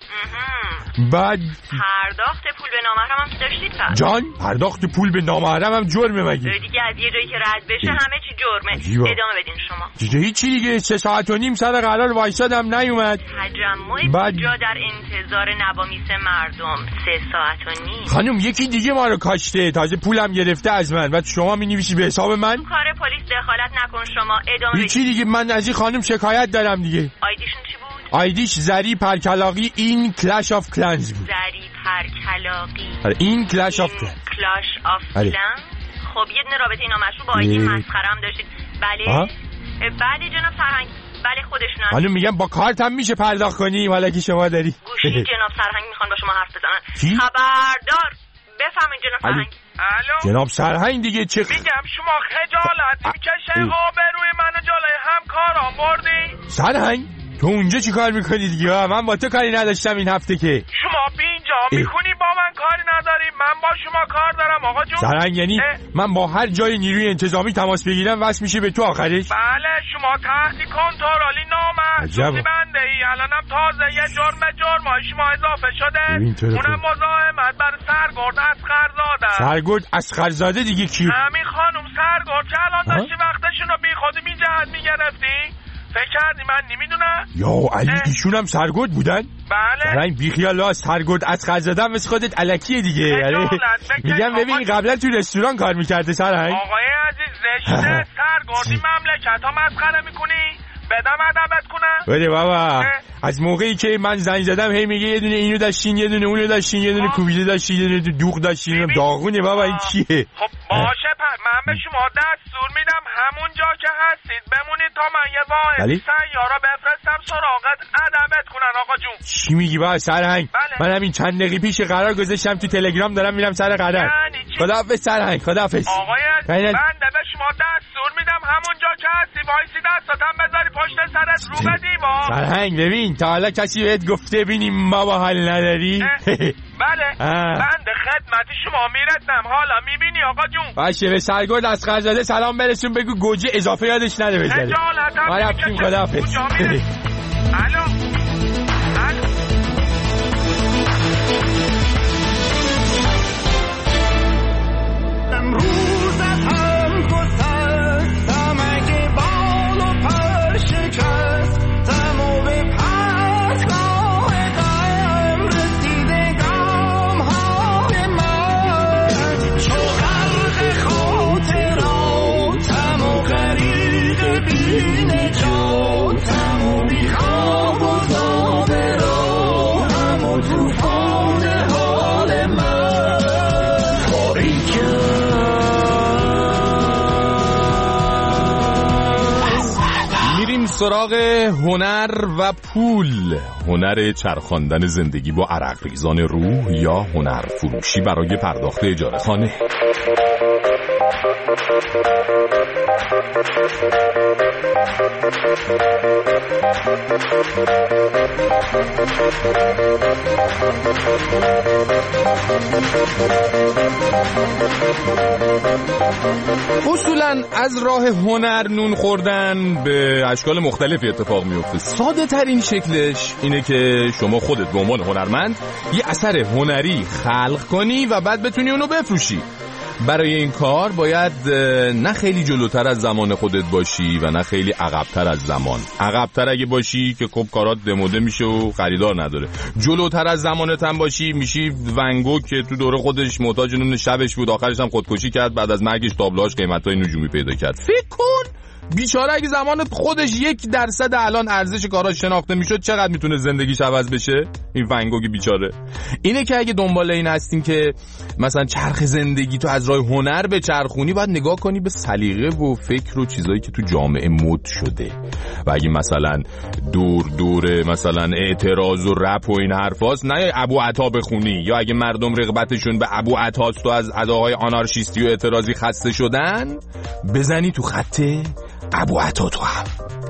بعد پرداخت پول به نامحرمم که داشتید پس؟ جان پرداخت پول به نامحرمم جرمه مگه؟ دیگه از یه جایی که رد بشه همه چی جرمه. عجیبا. ادامه بدین شما. دیگه هیچی دیگه. سه ساعت و نیم سر قرار وایسادم نیومد. تجمع بعد... جا در انتظار نوامیس مردم سه ساعت و نیم. خانم یکی دیگه ما رو کاشته، تازه پولم گرفته از من. بعد شما می‌نویسی به حساب من؟ کار پلیس دخالت نکن شما. ادامه بدین. هیچی دیگه. من از این خانم شکایت دارم دیگه. آیدیشون چی بود؟ آیدیش زری پرکلاقی این کلش آف کلنز بود. زری پرکلاقی آره این کلش آف کلنز. کلش آف کلنز. خب یه دونه رابطه نامشروع با آیدی مسخره هم داشتید. بله آه؟ بله جناب سرهنگ. بله خودشون هست. حالا میگم با کارت هم میشه پرداخت کنی حالا که شما داری. گوشی جناب سرهنگ میخوان با شما حرف بزنن. خبردار بفهمین جناب سرهنگ. الو جناب سرهنگ دیگه چه میگم شما خجالت میکشه آبروی منو جلوی همکارام بردی؟ سرهنگ تو اونجا چی کار میکنی دیگه؟ من با تو کاری نداشتم این هفته که. شما بینجا میکنی با من کاری نداری، من با شما کار دارم آقا جون. سرهنگ یعنی اه؟ من با هر جای نیروی انتظامی تماس بگیرم واسه میشه به تو آخرش؟ بله شما تحت کنترلی نامحسوسی بنده ای. الانم تازه یه جرم جرمای شما اضافه شده، اونم مزاحمت بر سرگرد اسقرزاده. سرگرد اسقرزاده دیگه کی؟ همین خانم سرگرد که الان داشتی وقتشونو بی خودی بی جهت میگرفتی. فکر کردی من نمیدونم؟ یا علی ایشون هم سرگرد بودن؟ بله. سرنگ بیخیالا سرگرد از خزاده مثل خودت الکیه دیگه. یعنی میگم ببین قبلا تو رستوران کار میکرده سرنگ. آقای عزیز زشته سرگردی مملکت ها مسخره میکنی؟ بدم ادبت کنم؟ بده بابا. از موقعی که من زنگ زدم هی میگه یه دونه اینو داشتین یه دونه اونو داشتین یه دونه کوبیده داشتین یه دونه دوغ داشتین. داغونه بابا این کیه؟ خب باشه پس من به شما دستور میدم همون جا که هستید بمونید تا من یه واحد سیارا بفرستم سراغت ادبت کنن آقا جون. چی میگی بابا سرهنگ؟ بله. من همین چند دقیقه پیش قرار گذاشتم تو تلگرام دارم میرم سر قرار. خداحافظ سرهنگ خداحافظ. آقای بنده به شما دستور میدم همون جا که هستی وایسی دستاتم بذاری پشت سرت رو به دیوار. سرهنگ ببین تا حالا کسی بهت گفته ببینیم ما با حال نداری؟ بله بنده خدمت شما میرسم حالا میبینی آقا جون. باشه به سرگرد از خزاده سلام برسون بگو گوجه اضافه یادش نده بذاره. خجالتم ما رفتیم خداحافظ. الو امروز هم گسستم اگه بال و پر شکستم و به پرتگاه غم رسیده گام های من چو غرق خاطراتم و غریق بی نجاتم و بی خواب و زاب راهم و توفان حال من تاریکم. میریم سراغ هنر و پول. هنر چرخاندن زندگی با عرق ریزان روح یا هنر فروشی برای پرداخت اجاره خانه. اصولاً از راه هنر نون خوردن به اشکال مختلفی اتفاق میفته. ساده ترین شکلش اینه که شما خودت به عنوان هنرمند یه اثر هنری خلق کنی و بعد بتونی اونو بفروشی. برای این کار باید نه خیلی جلوتر از زمان خودت باشی و نه خیلی عقبتر از زمان. عقبتر اگه باشی که خب کارات دموده میشه و خریدار نداره. جلوتر از زمانت هم باشی میشی ونگو که تو دوره خودش محتاج نون شبش بود، آخرش هم خودکشی کرد، بعد از مرگش تابلوهاش قیمتای نجومی پیدا کرد. فکر کن بیچاره اگه زمان خودش یک درصد الان ارزش کاراش شناخته میشد چقدر میتونه زندگیش عوض بشه. این ون گوگ بیچاره. اینه که اگه دنبال این هستیم که مثلا چرخ زندگی تو از راه هنر به چرخونی، باید نگاه کنی به سلیقه و فکر و چیزایی که تو جامعه مد شده. و اگه مثلا دور دوره مثلا اعتراض و رپ و این حرفاست، نه ابو عطا بخونی، یا اگه مردم رغبتشون به ابو عطاست و از اداهای آنارشیستی و اعتراضی خسته شدن، بزنی تو خط ابو عطا تو هم.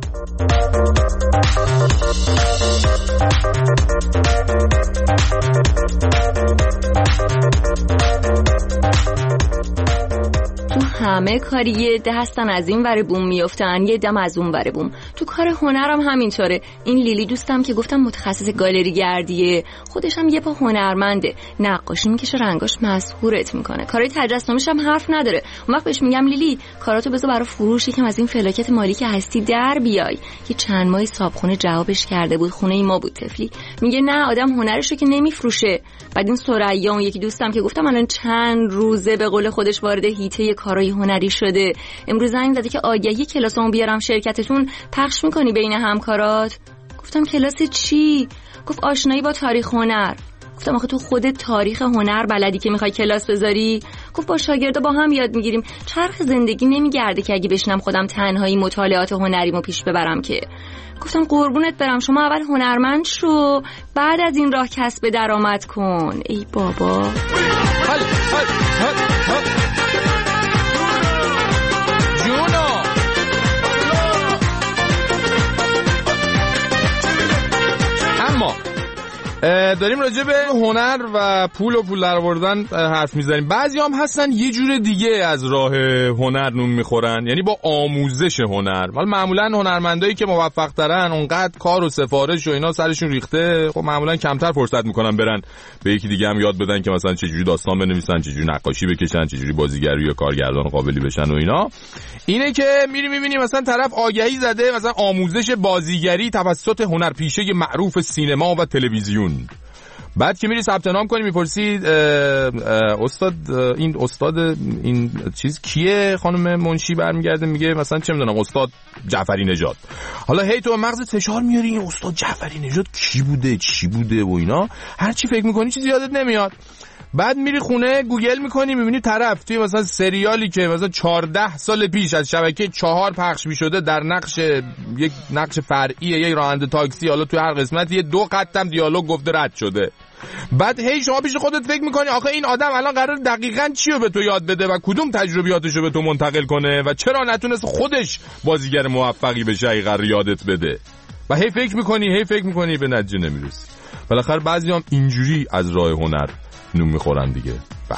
تو همه کاری یه ده هستن از این ور بوم میافتن، یه دم از اون ور بوم. تو کار هنرم همینطوره. این لیلی دوستم که گفتم متخصص گالری گردیه، خودش هم یه پا هنرمنده، نقاشی میکشه، رنگاش مسحورت میکنه، کارهای تجسمیش هم حرف نداره. اون وقت بهش میگم لیلی کاراتو بذار برای فروش، یکم از این فلاکت مالی که هستی در بیای. یه چند ماهی صابخونه جوابش کرده بود، خونه ما بود تفلی. میگه نه آدم هنرشو که نمیفروشه. بعد این ثریا اون یکی دوستم که گفتم الان چند روزه به قول خودش وارد هیته کارهای هنری شده، امروز زنگ زده که آگهی کلاسمون بیارم شرکتتون، پخش میکنی بین همکارات. گفتم کلاس چی؟ گفت آشنایی با تاریخ هنر. گفتم آخه تو خودت تاریخ هنر بلدی که میخوای کلاس بذاری؟ گفت با شاگردا با هم یاد میگیریم. چرخ زندگی نمیگرده که اگه بشنم خودم تنهایی مطالعات هنریمو پیش ببرم که. گفتم قربونت برم، شما اول هنرمند شو، بعد از این راه کسب درآمد کن. ای بابا هل هل هل هل. داریم راجع به هنر و پول و پول درآوردن حرف میزنیم. بعضی هم هستن یه جور دیگه از راه هنر نون میخورن، یعنی با آموزش هنر. ولی معمولا هنرمندایی که موفق ترن، اونقدر کار و سفارش و اینا سرشون ریخته، خب معمولا کمتر فرصت میکنن برن به یکی دیگه هم یاد بدن که مثلا چجوری داستان بنویسن، چجوری نقاشی بکشن، چجوری بازیگری یا کارگردان قابلی بشن و اینا. اینه که میری میبینی مثلا طرف آگهی زده مثلا آموزش بازیگری توسط هنرپیشه معروف سینما و تلویزیون. بعد که میری ثبت نام کنی میپرسی استاد این استاد این چیز کیه؟ خانم منشی برمیگرده میگه مثلا چه میدونم استاد جعفری نژاد. حالا هی تو مغزت فشار میاری این استاد جعفری نژاد کی بوده چی بوده و اینا، هر چی فکر میکنی چیزی یادت نمیاد. بعد میری خونه گوگل میکنی میبینی طرف توی مثلا سریالی که مثلا چهارده سال پیش از شبکه چهار پخش میشده در نقش یک نقش فرعیه، یک راننده تاکسی، حالا توی هر قسمت یه دو خطم دیالوگ گفته رد شده. بعد هی شما پیش خودت فکر میکنی آخه این آدم الان قرار دقیقاً چی رو به تو یاد بده و کدوم تجربیاتش رو به تو منتقل کنه و چرا نتونست خودش بازیگر موفقی بشه اگه قرار یادت بده. و هی فکر میکنی هی فکر میکنی به نتیجه نمیرسی. بالاخره بعضی هم اینجوری از راه هنر نون میخورن دیگه. بله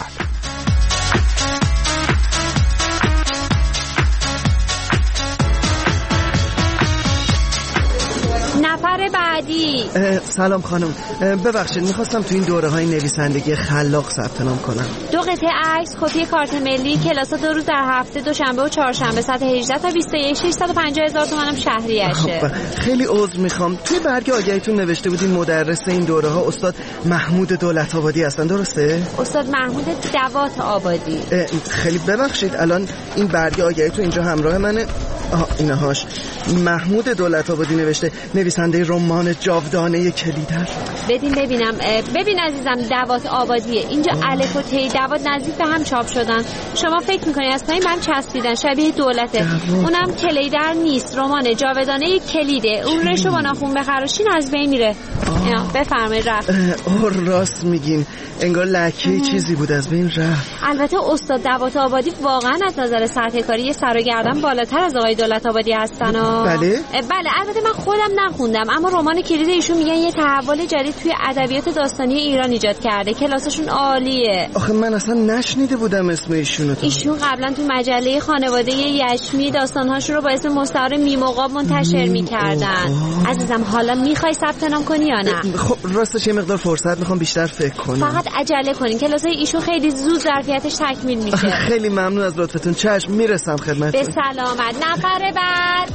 نفر بعدی. سلام خانم، ببخشید میخواستم تو این دوره های نویسندگی خلاق ثبت نام کنم. دو قطعه عکس، کپی کارت ملی، کلاس دو روز در هفته، دوشنبه و چهارشنبه ساعت هجده تا بیست و یک، ششصد و پنجاه هزار تومانم شهریشه. خیلی عذر میخوام، توی برگ آگهیتون نوشته بودین مدرس این دوره ها استاد محمود دولت آبادی هستن، درسته؟ استاد محمود دوات آبادی. خیلی ببخشید الان این برگ آگهیتون اینجا همراه منه. آها اینهاش محمود دولت آبادی نوشته، نویسنده رمان جاودانه کلیدر. بدین ببینم. ببین عزیزم دوات آبادیه، اینجا الف و ت دوات نزدیک به هم چاپ شدن. شما فکر میکنی از پایین من چسبیدن شبیه دولته. اونم کلیدر نیست، رمان جاودانه کلیده. اون رشو با ناخون بخراشین از بین میره. بفرمایید رفت. اور راست میگین، انگار لکه چیزی بود از بین رفت. البته استاد دوات آبادی واقعا از نظر سطح کاری سر و گردن بالاتر از آقای دولت آبادی هستن. بله بله البته من خودم نخوندم، اما رمان کلید ایشون میگن یه تحول جدید توی ادبیات داستانی ایران ایجاد کرده، کلاسشون عالیه. آخه من اصلا نشنیده بودم اسم ایشونو. ایشون قبلا تو مجله خانواده یشمی داستانهاشون رو با اسم مستعار میموقاب منتشر میکردن. عزیزم حالا میخوای ثبت نام کنی یا نه؟ خب راستش یه مقدار فرصت میخوام بیشتر فکر کنم. فقط عجله کنین، کلاسای ایشون خیلی زود ظرفیتش تکمیل میشه. خیلی ممنون از لطفتون. چشم میرسم خدمتتون. به سلامت. نفر بعد.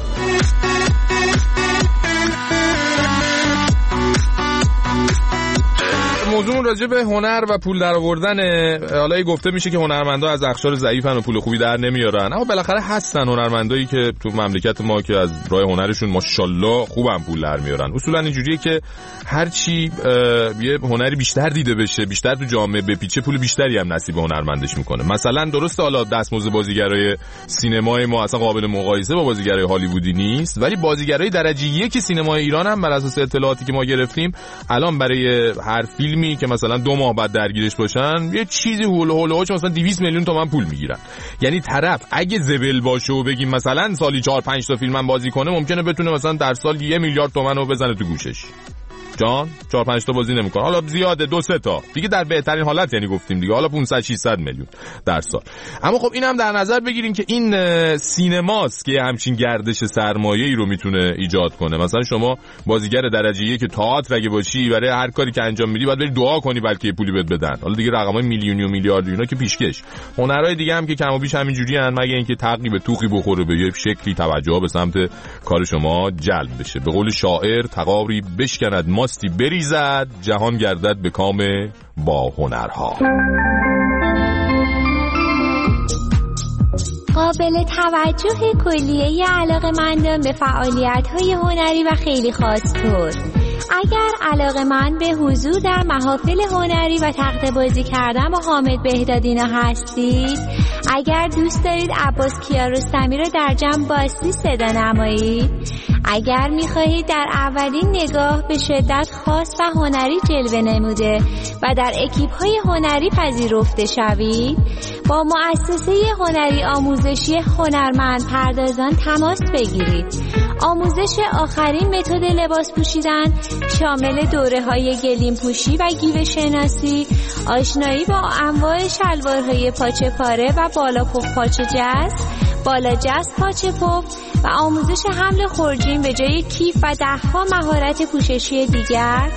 موضوعمون راجع به هنر و پول درآوردن. حالا گفته میشه که هنرمندا از اقشار ضعیفن و پول خوبی در نمیارن، اما بالاخره هستن هنرمندایی که تو مملکت ما که از راه هنرشون ماشاءالله خوبم پول در میارن. اصولا اینجوریه که هر چی یه هنری بیشتر دیده بشه، بیشتر تو جامعه بپیچه، پول بیشتری هم نصیب هنرمندش میکنه. مثلا درسته حالا دستمزد بازیگرای سینمای ما اصلا قابل مقایسه با بازیگرای هالیوودی نیست، ولی بازیگرای درجه یک سینمای ایران هم بر اساس اطلاعاتی که ما گرفتیم الان برای هر فیلمی که مثلا دو ماه بعد درگیرش باشن یه چیزی هول هولوش مثلا دویست میلیون تومان پول میگیرن. یعنی طرف اگه زبل باشه و بگیم مثلا سالی چهار پنج تا فیلم هم بازی کنه، ممکنه بتونه مثلا در سال یه میلیارد تومان رو بزنه تو گوشش. جان چهار پنج تا بازی نمیکنه، حالا زیاده دو سه تا دیگه در بهترین حالت یعنی گفتیم دیگه، حالا پانصد ششصد میلیون در سال. اما خب اینم در نظر بگیریم که این سینماست که همچین گردش سرمایه‌ای رو میتونه ایجاد کنه. مثلا شما بازیگر درجه یک تئاتر اگه باشی، برای هر کاری که انجام میدی باید بری دعا کنی بلکه پولی بهت بدن. حالا دیگه رقمای میلیونی و میلیاردی اینا که پیشکش. هنرهای دیگه هم که کم و بیش همینجوریان، مگه اینکه تعقیب توخی بخوره به یه شکلی توجه به سمت کار شما جلب بشه. به قول شاعر تقاری بشکند ماستی بریزد، جهان گردد به کام با هنرها. قابل توجه کلیه علاقه‌مندان به فعالیت‌های هنری و خیلی خاص طور. اگر علاقه‌مند به حضور در محافل هنری و تخته بازی کردن با حامد بهدادینا هستید، اگر دوست دارید عباس کیارستمی را در جمع باستی صدا نمایید، اگر می‌خواهید در اولین نگاه به شدت خاص و هنری جلوه نموده و در اکیپ‌های هنری پذیرفته شوید، با مؤسسه هنری آموزشی هنرمند پردازان تماس بگیرید. آموزش آخرین متد لباس پوشیدن شامل دوره‌های گلیم پوشی و گیوه شناسی، آشنایی با انواع شلوارهای پاچه پاره و بالا پف پاچه جست، بالا جست پاچه پف و آموزش حمل خورجین به جای کیف و ده‌ها مهارت پوششی دیگر،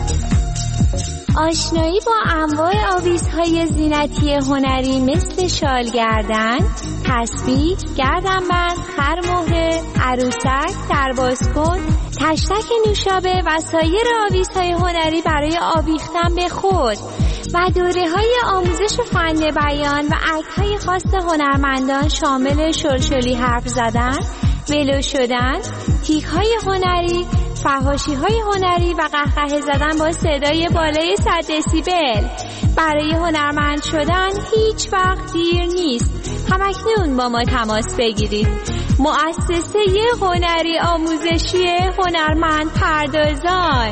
آشنایی با انواع آویزهای زینتی هنری مثل شال گردن، تسبیح، گردنبند، خرمهره، عروسک، دربازکن، تشتک نوشابه و سایر آویزهای هنری برای آویختن به خود و دوره‌های آموزش فن بیان و اکت‌های خاص هنرمندان شامل شلشلی حرف زدن، ولو شدن، تیک‌های هنری، فحاشی‌های هنری و قهقه زدن با صدای بالای صد دسیبل. برای هنرمند شدن هیچ وقت دیر نیست. همکنون با ما تماس بگیرید. مؤسسه هنری آموزشی هنرمند پردازان.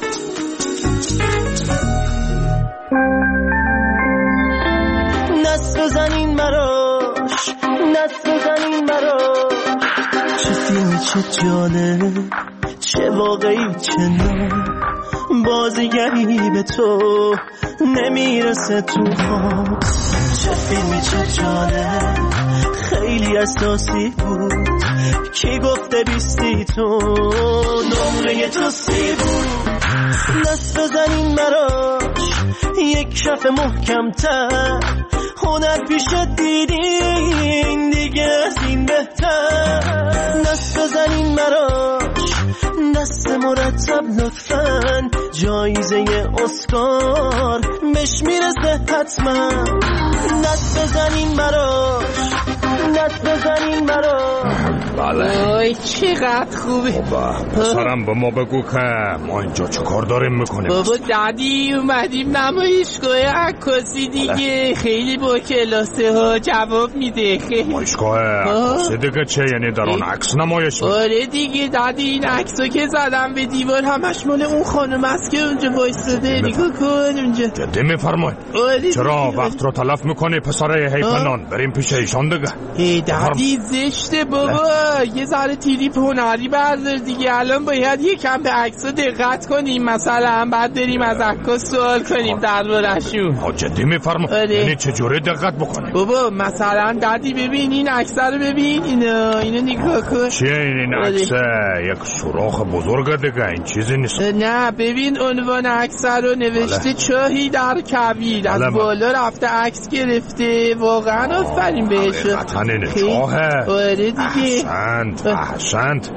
دست بزنین براش، دست بزنین براش، چه فیلمی چه جالب، چه واقعی چه نه، بازیگری به تو نمیرسه تو خواب. چه فیلمی چه جالب، خیلی اساسی بود، کی گفته بیستی تو نمره تو سی بود. دست بزنین براش یک کف محکم تر، هنر پیش دیدین دیگه از این بهتر. دست بزنین براش دست مرتب لطفاً، جایزه اسکار بهش میرسه حتما. دست بزنین براش، دست بزنین براش. بله وای چقدر خوبه. بابا پسرم به ما بگو که ما اینجا چه کار داریم میکنیم؟ بابا دادی اومدیم نمایشگاه عکاسی دیگه، خیلی با کلاسه ها جواب میده. نمایشگاه عکاسی دیگه چه؟ یعنی در اون عکس نمایش میده؟ آره دیگه دادی، این عکسو که زدم به دیوار همش مال اون خانم است که اونجا وایساده. نگاه کن اونجا. جدی میفرمایید؟ چرا وقت رو تلف میکنی پسر حیفنان؟ بریم پیش ایشان دیگه. ای دادی زشته بابا، یه ذره تریپ هنری بردار دیگه. الان باید یکم به عکس‌ها دقت کنیم، مثلا بعد بریم از عکاس سوال کنیم درباره‌شون. ها جدی میفرمایید؟ یعنی چجوری دقت بکنیم؟ بابا مثلا دادی ببین این عکس‌ها رو ببین، اینا اینو نگاه کن. چیه این عکس؟ یک سوراخ بزرگ دیگه، این چیزی نیست. نه ببین عنوان عکس رو نوشته چاهی در کویر، از بالا رفته عکس گرفته. واقعا آفرین بهش. حقیقتاً اینه چاهه. آره دیگه. احسنت احسنت.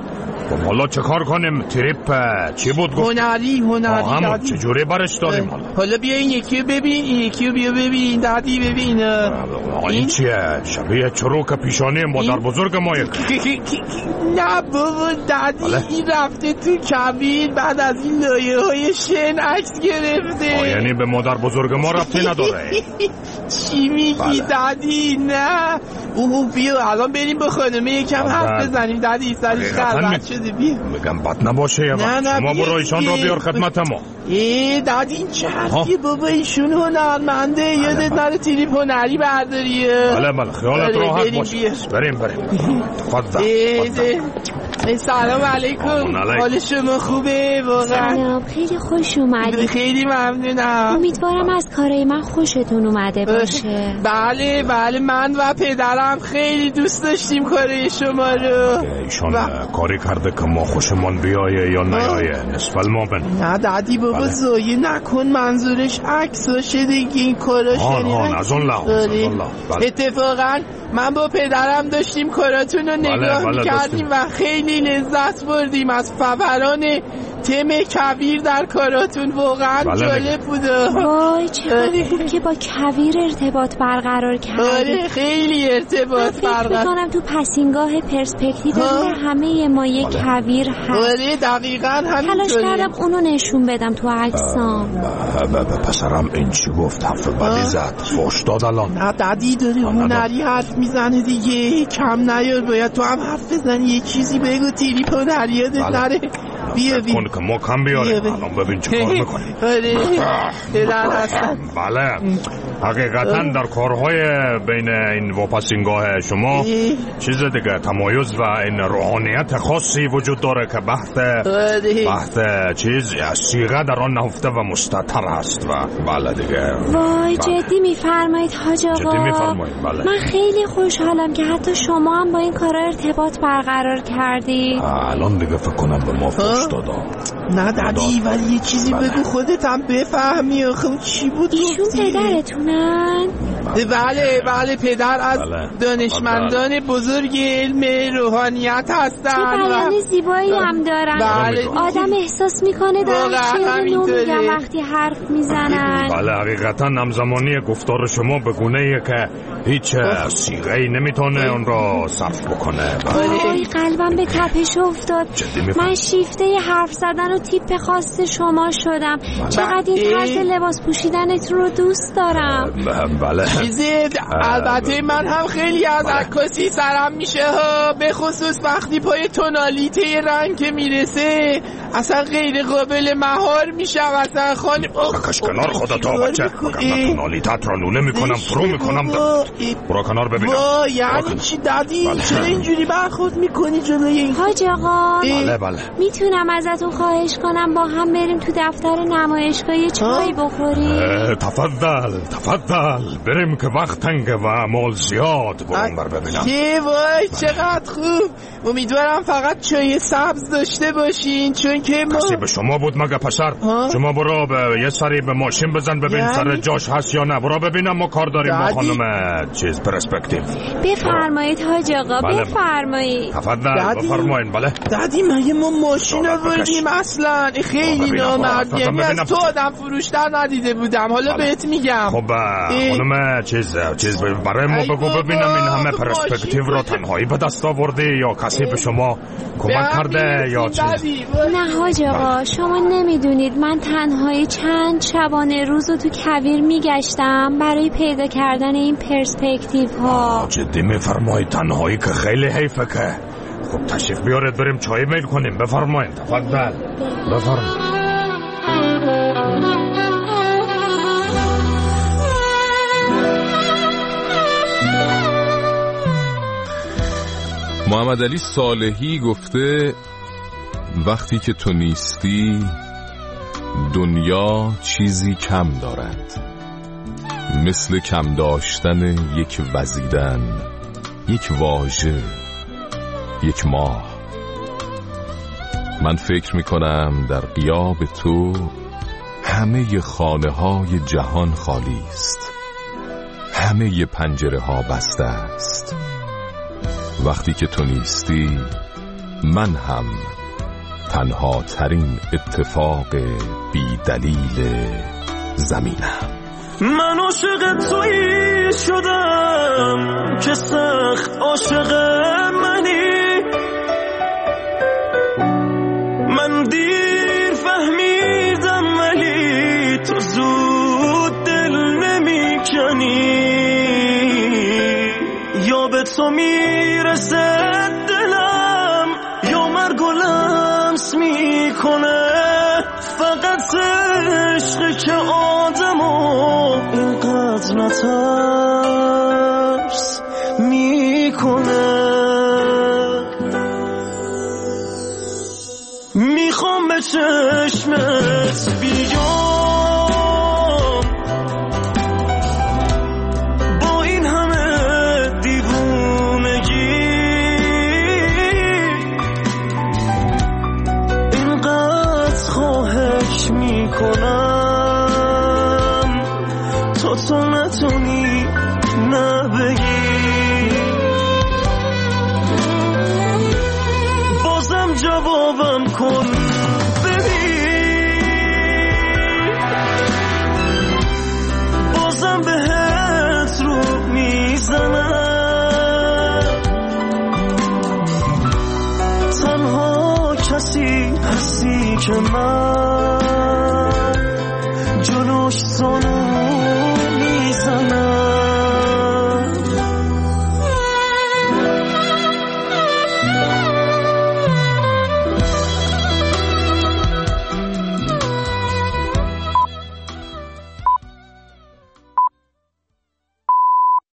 خب حالا چه کار کنیم؟ تریپ چی بود گفت؟ هنری هنری همون چجوری برش داریم حالا؟ حالا بیا این یکی ببین، این یکی بیا ببین دادی ببین. این چیه؟ شبیه چروک پیشانی مادر بزرگ ما یک. نه بابا دادی این رفته تو کبیر بعد از این لایه های شن عکس گرفته. یعنی به مادر بزرگ ما رفتی نداره؟ چی میگی دادی؟ نه اوه بیا الان بریم با خانمه یکم حرف بزنیم دادی سرش خربت شده. بیا بگم بد نباشه یه وقت شما برو ایشان را بیار خدمت ما. ای دادی این چه حرفیه بابا؟ ایشون هنرمنده یادت نره تریپ هنری برداریه. بله بله خیالت راحت باشه. بریم بریم تفضل. سلام علیکم. حال شما خوبه؟ واقعا سلام خیلی خوش اومدید. خیلی ممنونم. امیدوارم از کارای من خوشتون اومده باشه. بله بله من و پدرم خیلی دوست داشتیم کارای شما رو. ایشان کاری کرده که ما خوشمون بیایه یا نیایه نصف المومن. نه دادی بابا زایه نکن، منظورش عکساشه دیگه این کاراش. آن آن از اون لحاظ اتفاقا من با پدرم داشتیم کاراتون رو نگاه میکردیم و خیلی لذت بردیم از فوران تم کویر در کاراتون. واقعا جالب بوده. وای چقدر خوب که با کویر ارتباط برقرار کردیم. آره خیلی ارتباط برقرار. فکر میکنم تو پسینگاه پرسپکتیو همه ما یک کویر هست. آره دقیقا همینطوره. تلاش کردم اونو نشون بدم تو عکسام. پسرم این چی گفت؟ حرف بدی زد، فوش داد الان. نه دادی داری هنری حرف میزنه دیگه، کم نیار. باید تو هم حرف بزنی، یه چیزی بگو تریپ هنری یادت نره. بیا بیا که ما کم بیاریم. الان ببین چه کار میکنیم. بله حقیقتا در کارهای بین این واپسینگاه شما چیز دیگه تمایز و این روحانیت خاصی وجود داره که بحث بحث چیز صیغه در آن نهفته و مستتر هست. و بله دیگه. وای جدی میفرمایید حاج آقا؟ جدی میفرمایید. بله من خیلی خوشحالم که حتی شما هم با این کارا ارتباط برقرار کردی. الان دیگه فکر کنم به ما فوش دادا. نه دادی ولی یه چیزی بله. بگو خودت هم بفهمی. آخه چی بود ایشون پدرتونن؟ بله بله پدر از بله. دانشمندان بله. بزرگ علم روحانیت هستن. چه بیان زیبایی هم دارن. بله. آدم احساس میکنه دارن شعر نو میگن وقتی حرف میزنن. بله حقیقتا همزمانی گفتار شما به گونه‌ایه که هیچ صیغه‌ای نمیتونه اون را صرف بکنه. وای قلبم به تپش افتاد. من شیفته حرف زدن و تیپ خاص شما شدم. چقدر این طرز لباس پوشیدنت رو دوست دارم. بله چیزی البته من هم خیلی از عکاسی سرم میشه ها، به خصوص وقتی پای تونالیته رنگ که میرسه اصلا غیر قابل مهار میشم. اصلا خانم کش کنار خودتا بچه. مگم تونالیتت را لوله میکنم فرو میکنم. برو کنار ببینم. وای یعنی چی دادی؟ چرا اینجوری برخورد میکنی جلوی این حاج آقا؟ بله بله میتونم ازتون خواهش کنم با هم بریم تو دفتر نمایشگاه چای بخوریم؟ تفضل تفضل بریم که وقت تنگه و مال زیاد. برون بر ببینم. چه وای چقدر خوب. امیدوارم فقط چای سبز داشته باشین چون که ما کسی به شما بود مگه پسر؟ شما برو به یه سری به ماشین بزن ببین یعنی؟ سر جاش هست یا نه. برو ببینم ما کار داریم با خانم چیز پرسپکتیو. بفرمایید حاج آقا. بله. بفرمایید. تفضل بفرمایید. بله دادی مگه ما ماشین آوردیم اصلا؟ خیلی نامردی. یعنی از تو آدم فروشتر ندیده بودم. حالا بله. بهت میگم. خب خانم چیز چیز برای ما بگو ببینم این همه پرسپکتیو رو تنهایی به دست آورده یا کسی به شما کمک کرده یا چیز؟ نه حاج آقا شما نمیدونید من تنهایی چند شبانه روز رو تو کویر میگشتم برای پیدا کردن این پرسپکتیو ها. جدی میفرمایید؟ تنهایی که خیلی حیفه که. خب تشریف بیارید بریم چای میل کنیم. بفرمایید. تفضل بفرمایید. محمد علی صالحی گفته وقتی که تو نیستی دنیا چیزی کم دارد، مثل کم داشتن یک وزیدن، یک واژه، یک ماه. من فکر میکنم در غیاب تو همه خانه های جهان خالی است، همه پنجره ها بسته است. وقتی که تو نیستی من هم تنها ترین اتفاق بی دلیل زمینم. من عاشق تویی شدم که سخت عاشق منی، من دیر فهمیدم ولی تو زود دل نمی کنی، یا به تو میرسه دلم یا مرگ و لمس میکنه، فقط عشقی که آدمو اینقدر نترس میکنه. میخوام به چشمت بیام با این همه دیوونگی، اینقدر خواهش میکنم تو تو نتونی نبگی.